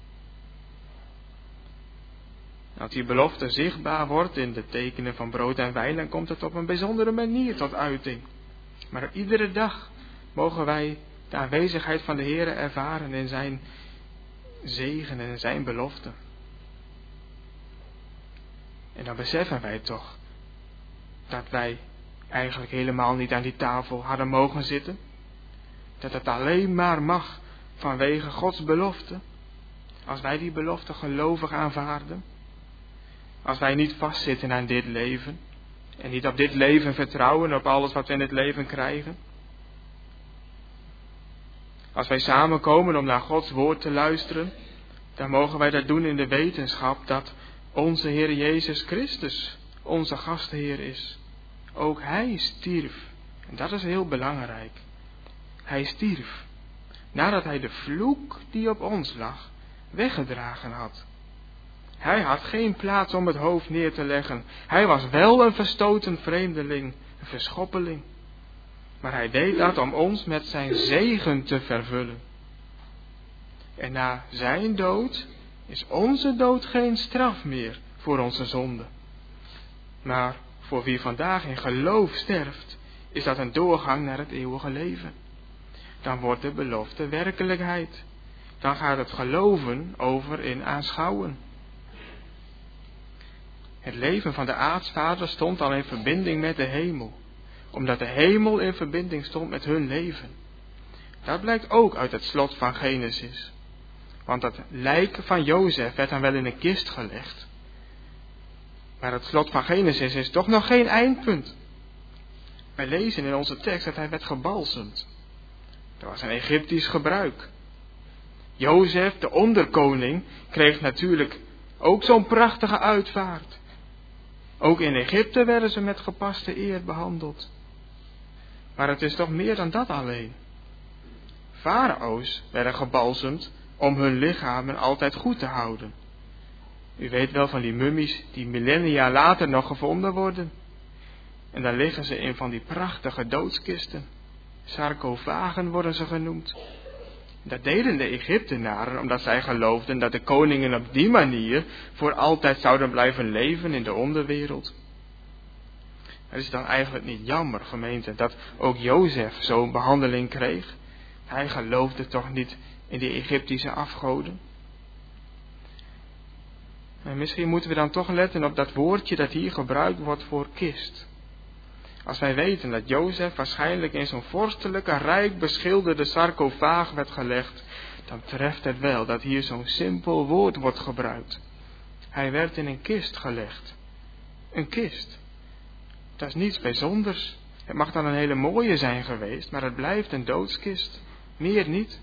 Als die belofte zichtbaar wordt in de tekenen van brood en wijn, dan komt het op een bijzondere manier tot uiting. Maar iedere dag mogen wij de aanwezigheid van de Heere ervaren in zijn zegen en zijn belofte. En dan beseffen wij toch dat wij eigenlijk helemaal niet aan die tafel hadden mogen zitten. Dat het alleen maar mag vanwege Gods belofte. Als wij die belofte gelovig aanvaarden. Als wij niet vastzitten aan dit leven. En niet op dit leven vertrouwen, op alles wat we in het leven krijgen. Als wij samenkomen om naar Gods woord te luisteren. Dan mogen wij dat doen in de wetenschap dat onze Heer Jezus Christus onze gastheer is. Ook Hij stierf. En dat is heel belangrijk. Hij stierf. Nadat Hij de vloek die op ons lag weggedragen had. Hij had geen plaats om het hoofd neer te leggen. Hij was wel een verstoten vreemdeling, een verschoppeling. Maar Hij deed dat om ons met zijn zegen te vervullen. En na zijn dood is onze dood geen straf meer voor onze zonde. Maar voor wie vandaag in geloof sterft, is dat een doorgang naar het eeuwige leven. Dan wordt de belofte werkelijkheid. Dan gaat het geloven over in aanschouwen. Het leven van de aartsvader stond al in verbinding met de hemel. Omdat de hemel in verbinding stond met hun leven. Dat blijkt ook uit het slot van Genesis. Want het lijk van Jozef werd dan wel in een kist gelegd. Maar het slot van Genesis is toch nog geen eindpunt. Wij lezen in onze tekst dat hij werd gebalsemd. Dat was een Egyptisch gebruik. Jozef, de onderkoning, kreeg natuurlijk ook zo'n prachtige uitvaart. Ook in Egypte werden ze met gepaste eer behandeld. Maar het is toch meer dan dat alleen. Farao's werden gebalsemd om hun lichamen altijd goed te houden. U weet wel van die mummies die millennia later nog gevonden worden. En dan liggen ze in van die prachtige doodskisten. Sarcofagen worden ze genoemd. Dat deden de Egyptenaren omdat zij geloofden dat de koningen op die manier voor altijd zouden blijven leven in de onderwereld. Het is dan eigenlijk niet jammer, gemeente, dat ook Jozef zo'n behandeling kreeg? Hij geloofde toch niet in die Egyptische afgoden? En misschien moeten we dan toch letten op dat woordje dat hier gebruikt wordt voor kist. Als wij weten dat Jozef waarschijnlijk in zo'n vorstelijke, rijk beschilderde sarcofaag werd gelegd, dan treft het wel dat hier zo'n simpel woord wordt gebruikt. Hij werd in een kist gelegd. Een kist. Dat is niets bijzonders. Het mag dan een hele mooie zijn geweest, maar het blijft een doodskist. Meer niet.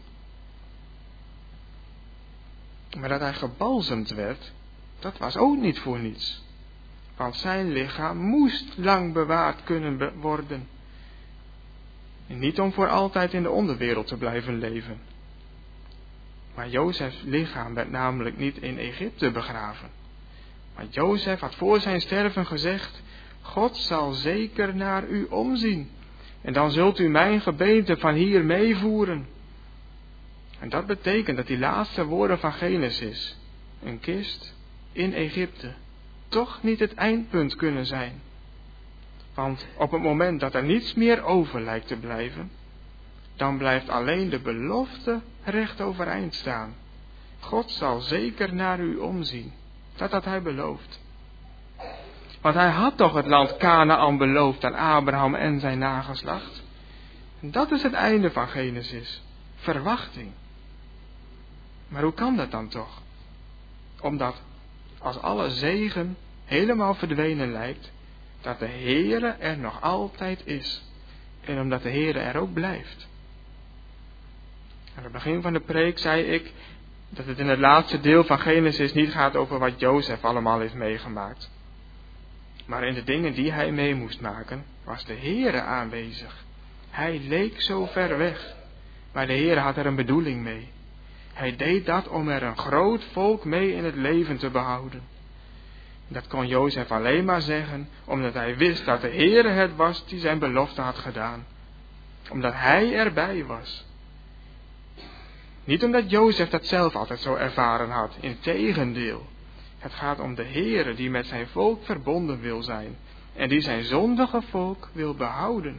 Maar dat hij gebalsemd werd, dat was ook niet voor niets. Want zijn lichaam moest lang bewaard kunnen be- worden. En niet om voor altijd in de onderwereld te blijven leven. Maar Jozefs lichaam werd namelijk niet in Egypte begraven. Maar Jozef had voor zijn sterven gezegd: God zal zeker naar u omzien. En dan zult u mijn gebeente van hier meevoeren. En dat betekent dat die laatste woorden van Genesis, een kist in Egypte, toch niet het eindpunt kunnen zijn. Want op het moment dat er niets meer over lijkt te blijven, dan blijft alleen de belofte recht overeind staan. God zal zeker naar u omzien. Dat had hij beloofd. Want hij had toch het land Kanaan beloofd aan Abraham en zijn nageslacht. En dat is het einde van Genesis. Verwachting. Maar hoe kan dat dan toch? Omdat als alle zegen helemaal verdwenen lijkt, dat de Heere er nog altijd is. En omdat de Heere er ook blijft. Aan het begin van de preek zei ik dat het in het laatste deel van Genesis niet gaat over wat Jozef allemaal heeft meegemaakt. Maar in de dingen die hij mee moest maken, was de Heere aanwezig. Hij leek zo ver weg, maar de Heere had er een bedoeling mee. Hij deed dat om er een groot volk mee in het leven te behouden. Dat kon Jozef alleen maar zeggen, omdat hij wist dat de Heere het was die zijn belofte had gedaan. Omdat hij erbij was. Niet omdat Jozef dat zelf altijd zo ervaren had, integendeel. Het gaat om de Heere die met zijn volk verbonden wil zijn en die zijn zondige volk wil behouden.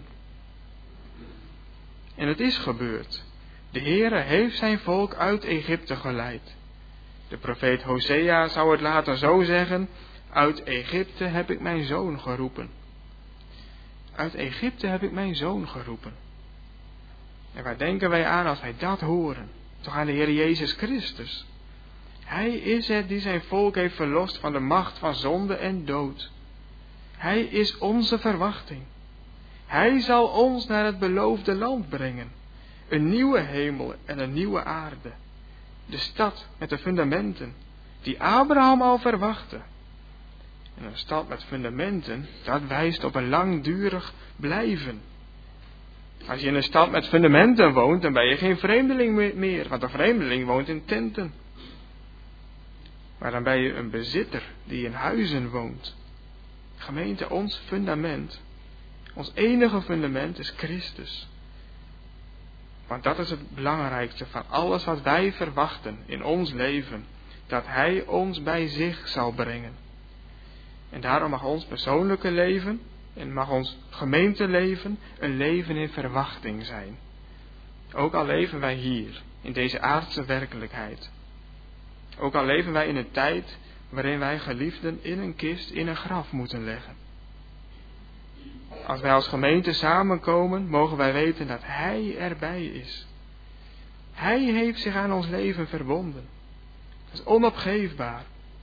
En het is gebeurd. De Heere heeft zijn volk uit Egypte geleid. De profeet Hosea zou het later zo zeggen: uit Egypte heb ik mijn zoon geroepen. Uit Egypte heb ik mijn zoon geroepen. En waar denken wij aan als wij dat horen? Toch aan de Heer Jezus Christus. Hij is het die zijn volk heeft verlost van de macht van zonde en dood. Hij is onze verwachting. Hij zal ons naar het beloofde land brengen. Een nieuwe hemel en een nieuwe aarde. De stad met de fundamenten, die Abraham al verwachtte. En een stad met fundamenten, dat wijst op een langdurig blijven. Als je in een stad met fundamenten woont, dan ben je geen vreemdeling meer, want een vreemdeling woont in tenten. Maar dan ben je een bezitter die in huizen woont. Gemeente, ons fundament, ons enige fundament is Christus. Want dat is het belangrijkste van alles wat wij verwachten in ons leven. Dat Hij ons bij zich zal brengen. En daarom mag ons persoonlijke leven en mag ons gemeenteleven een leven in verwachting zijn. Ook al leven wij hier, in deze aardse werkelijkheid. Ook al leven wij in een tijd waarin wij geliefden in een kist in een graf moeten leggen. Als wij als gemeente samenkomen, mogen wij weten dat Hij erbij is. Hij heeft zich aan ons leven verbonden. Dat is onopgeefbaar.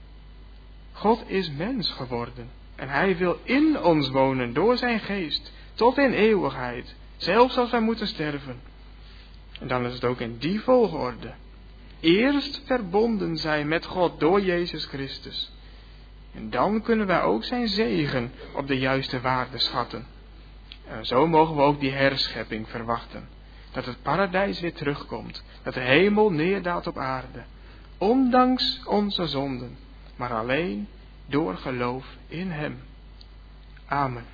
God is mens geworden en Hij wil in ons wonen door zijn geest, tot in eeuwigheid, zelfs als wij moeten sterven. En dan is het ook in die volgorde. Eerst verbonden zijn met God door Jezus Christus. En dan kunnen wij ook zijn zegen op de juiste waarde schatten. En zo mogen we ook die herschepping verwachten. Dat het paradijs weer terugkomt. Dat de hemel neerdaalt op aarde. Ondanks onze zonden. Maar alleen door geloof in Hem. Amen.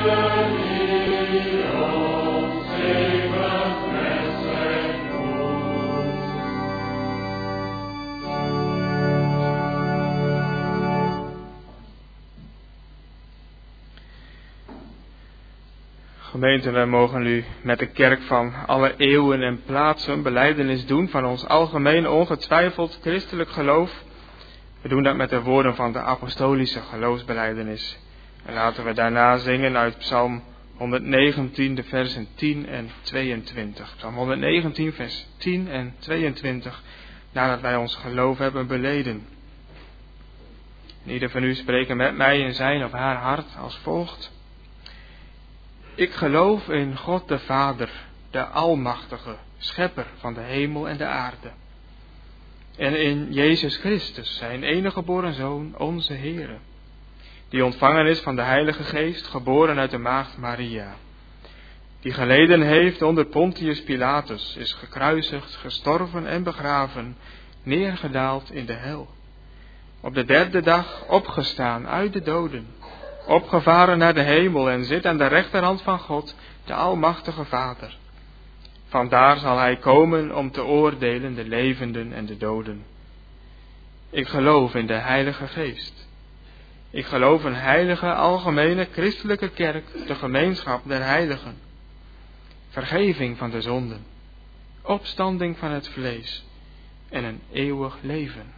Gemeente, wij mogen nu met de kerk van alle eeuwen en plaatsen belijdenis doen van ons algemeen ongetwijfeld christelijk geloof. We doen dat met de woorden van de apostolische geloofsbelijdenis. En laten we daarna zingen uit Psalm honderdnegentien, de versen tien en tweeëntwintig. Psalm honderdnegentien, vers tien en tweeëntwintig, nadat wij ons geloof hebben beleden. En ieder van u spreken met mij in zijn of haar hart als volgt. Ik geloof in God de Vader, de Almachtige, Schepper van de hemel en de aarde. En in Jezus Christus, zijn enige geboren Zoon, onze Heere, die ontvangen is van de Heilige Geest, geboren uit de maagd Maria, die geleden heeft onder Pontius Pilatus, is gekruisigd, gestorven en begraven, neergedaald in de hel. Op de derde dag opgestaan uit de doden, opgevaren naar de hemel en zit aan de rechterhand van God, de Almachtige Vader. Vandaar zal hij komen om te oordelen de levenden en de doden. Ik geloof in de Heilige Geest. Ik geloof een heilige, algemene, christelijke kerk, de gemeenschap der heiligen. Vergeving van de zonden, opstanding van het vlees en een eeuwig leven.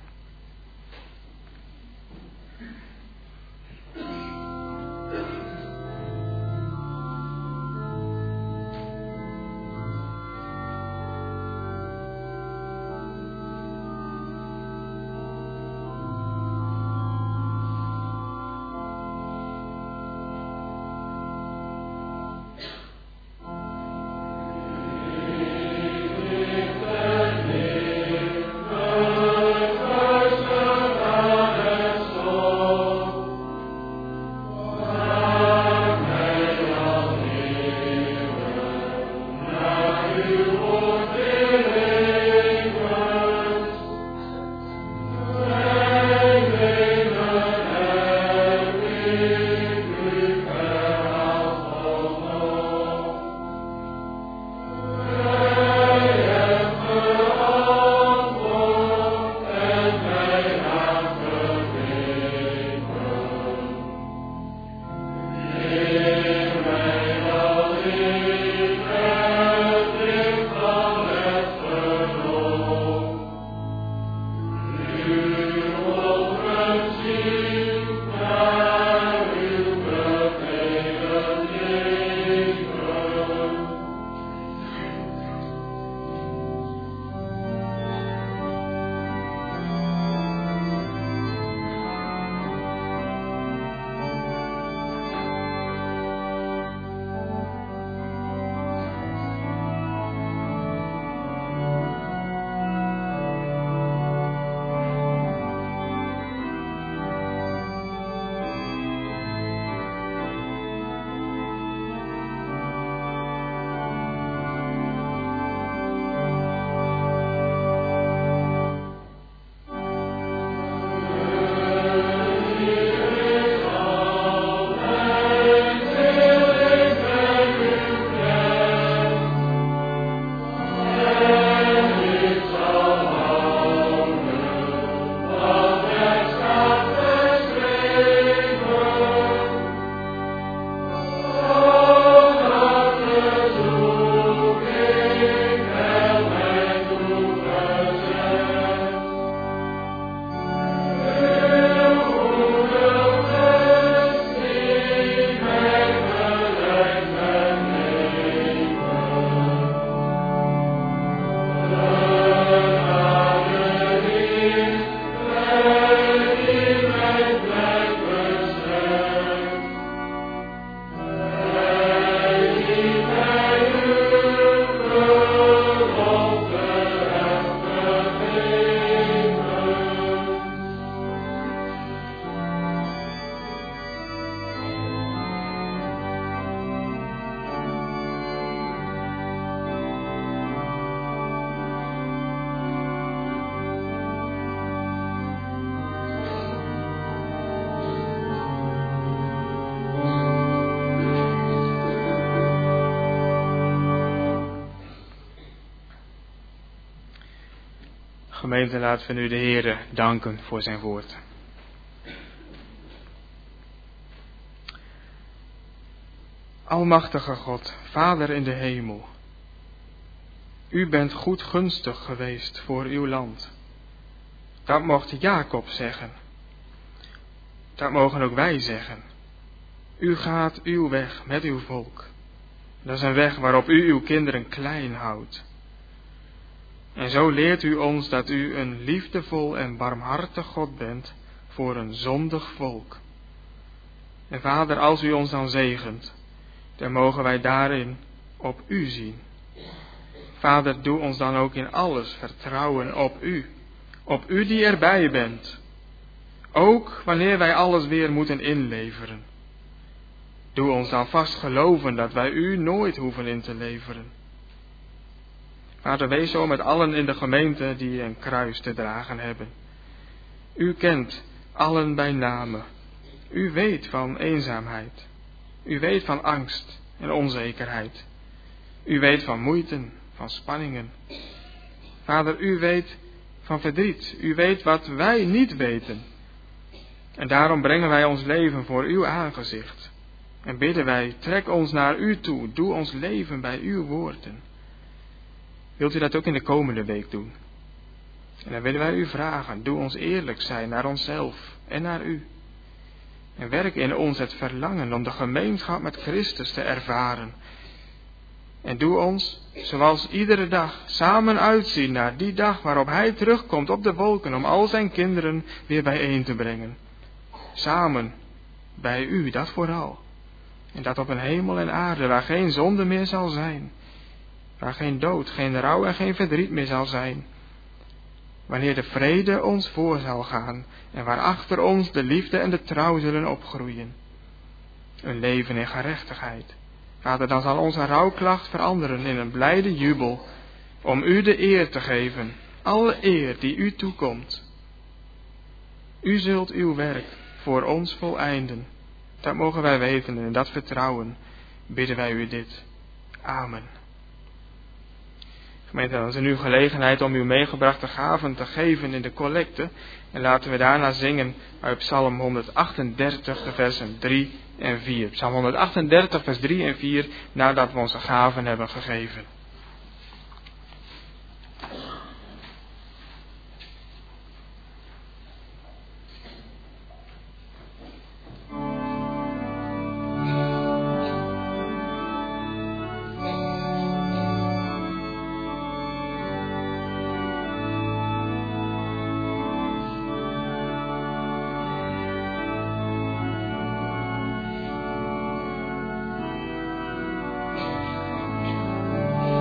Amen. Gemeente, laten we nu de Heere danken voor zijn woord. Almachtige God, Vader in de hemel, u bent goedgunstig geweest voor uw land. Dat mocht Jacob zeggen. Dat mogen ook wij zeggen. U gaat uw weg met uw volk. Dat is een weg waarop u uw kinderen klein houdt. En zo leert u ons dat u een liefdevol en barmhartig God bent voor een zondig volk. En Vader, als u ons dan zegent, dan mogen wij daarin op u zien. Vader, doe ons dan ook in alles vertrouwen op u. Op u die erbij bent. Ook wanneer wij alles weer moeten inleveren. Doe ons dan vast geloven dat wij u nooit hoeven in te leveren. Vader, wees zo met allen in de gemeente die een kruis te dragen hebben. U kent allen bij name. U weet van eenzaamheid. U weet van angst en onzekerheid. U weet van moeiten, van spanningen. Vader, u weet van verdriet. U weet wat wij niet weten. En daarom brengen wij ons leven voor uw aangezicht. En bidden wij, trek ons naar u toe. Doe ons leven bij uw woorden. Wilt u dat ook in de komende week doen? En dan willen wij u vragen, doe ons eerlijk zijn naar onszelf en naar u. En werk in ons het verlangen om de gemeenschap met Christus te ervaren. En doe ons, zoals iedere dag, samen uitzien naar die dag waarop Hij terugkomt op de wolken om al zijn kinderen weer bijeen te brengen. Samen, bij u, dat vooral. En dat op een hemel en aarde waar geen zonde meer zal zijn. Waar geen dood, geen rouw en geen verdriet meer zal zijn. Wanneer de vrede ons voor zal gaan en waar achter ons de liefde en de trouw zullen opgroeien. Een leven in gerechtigheid. Vader, dan zal onze rouwklacht veranderen in een blijde jubel om u de eer te geven. Alle eer die u toekomt. U zult uw werk voor ons voleinden. Dat mogen wij weten en in dat vertrouwen bidden wij u dit. Amen. Gemeente, dan is er nu gelegenheid om uw meegebrachte gaven te geven in de collecte. En laten we daarna zingen uit Psalm honderdachtendertig, de versen drie en vier. Psalm honderdachtendertig, vers drie en vier, nadat we onze gaven hebben gegeven. Thank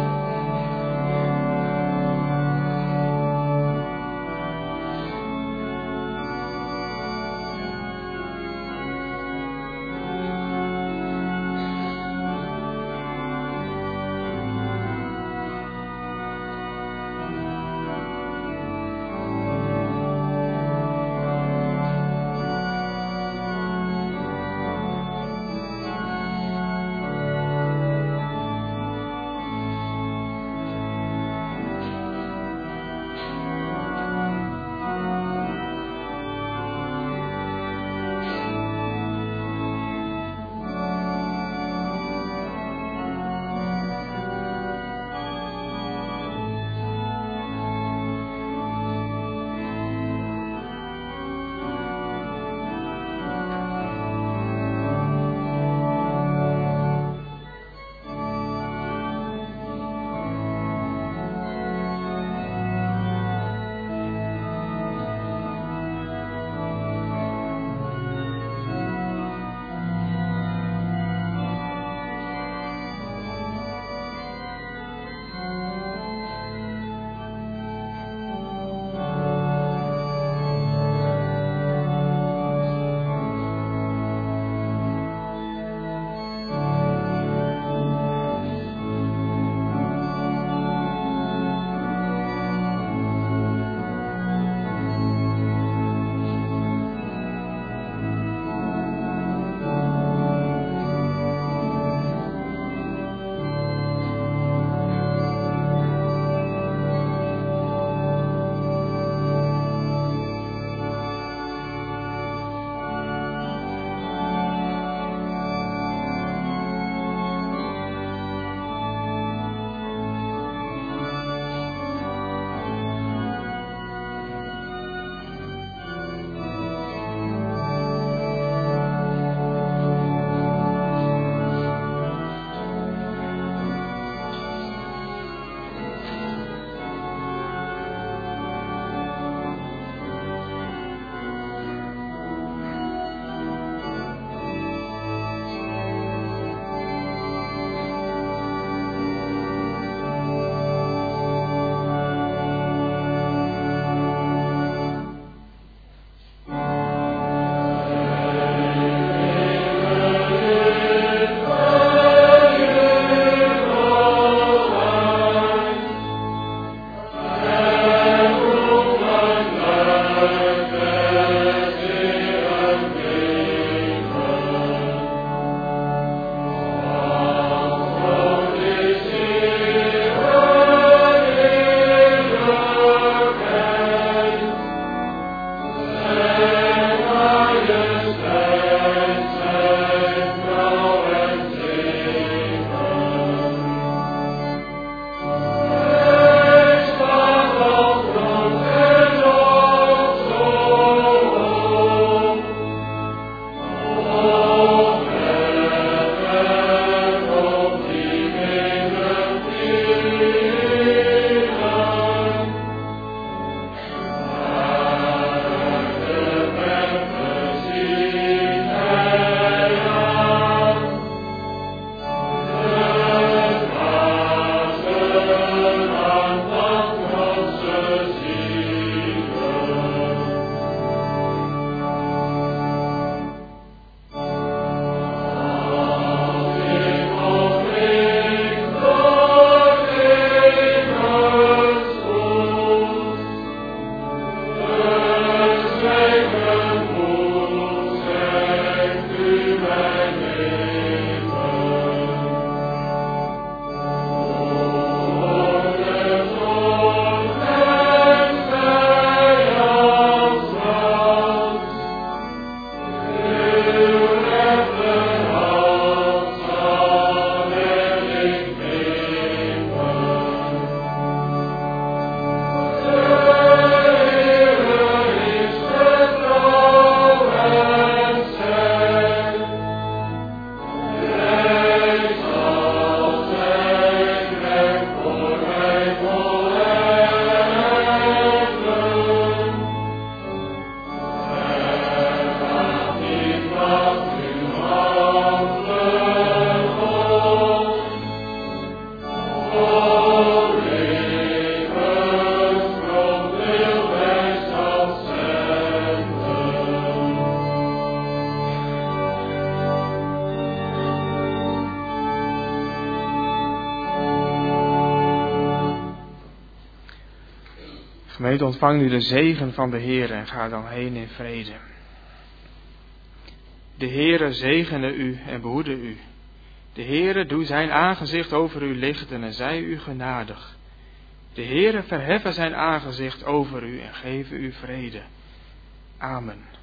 Gemeente, ontvang nu de zegen van de Heer en ga dan heen in vrede. De Heere zegene u en behoede u. De Heere doe zijn aangezicht over u lichten en zij u genadig. De Heere verheffen zijn aangezicht over u en geven u vrede. Amen.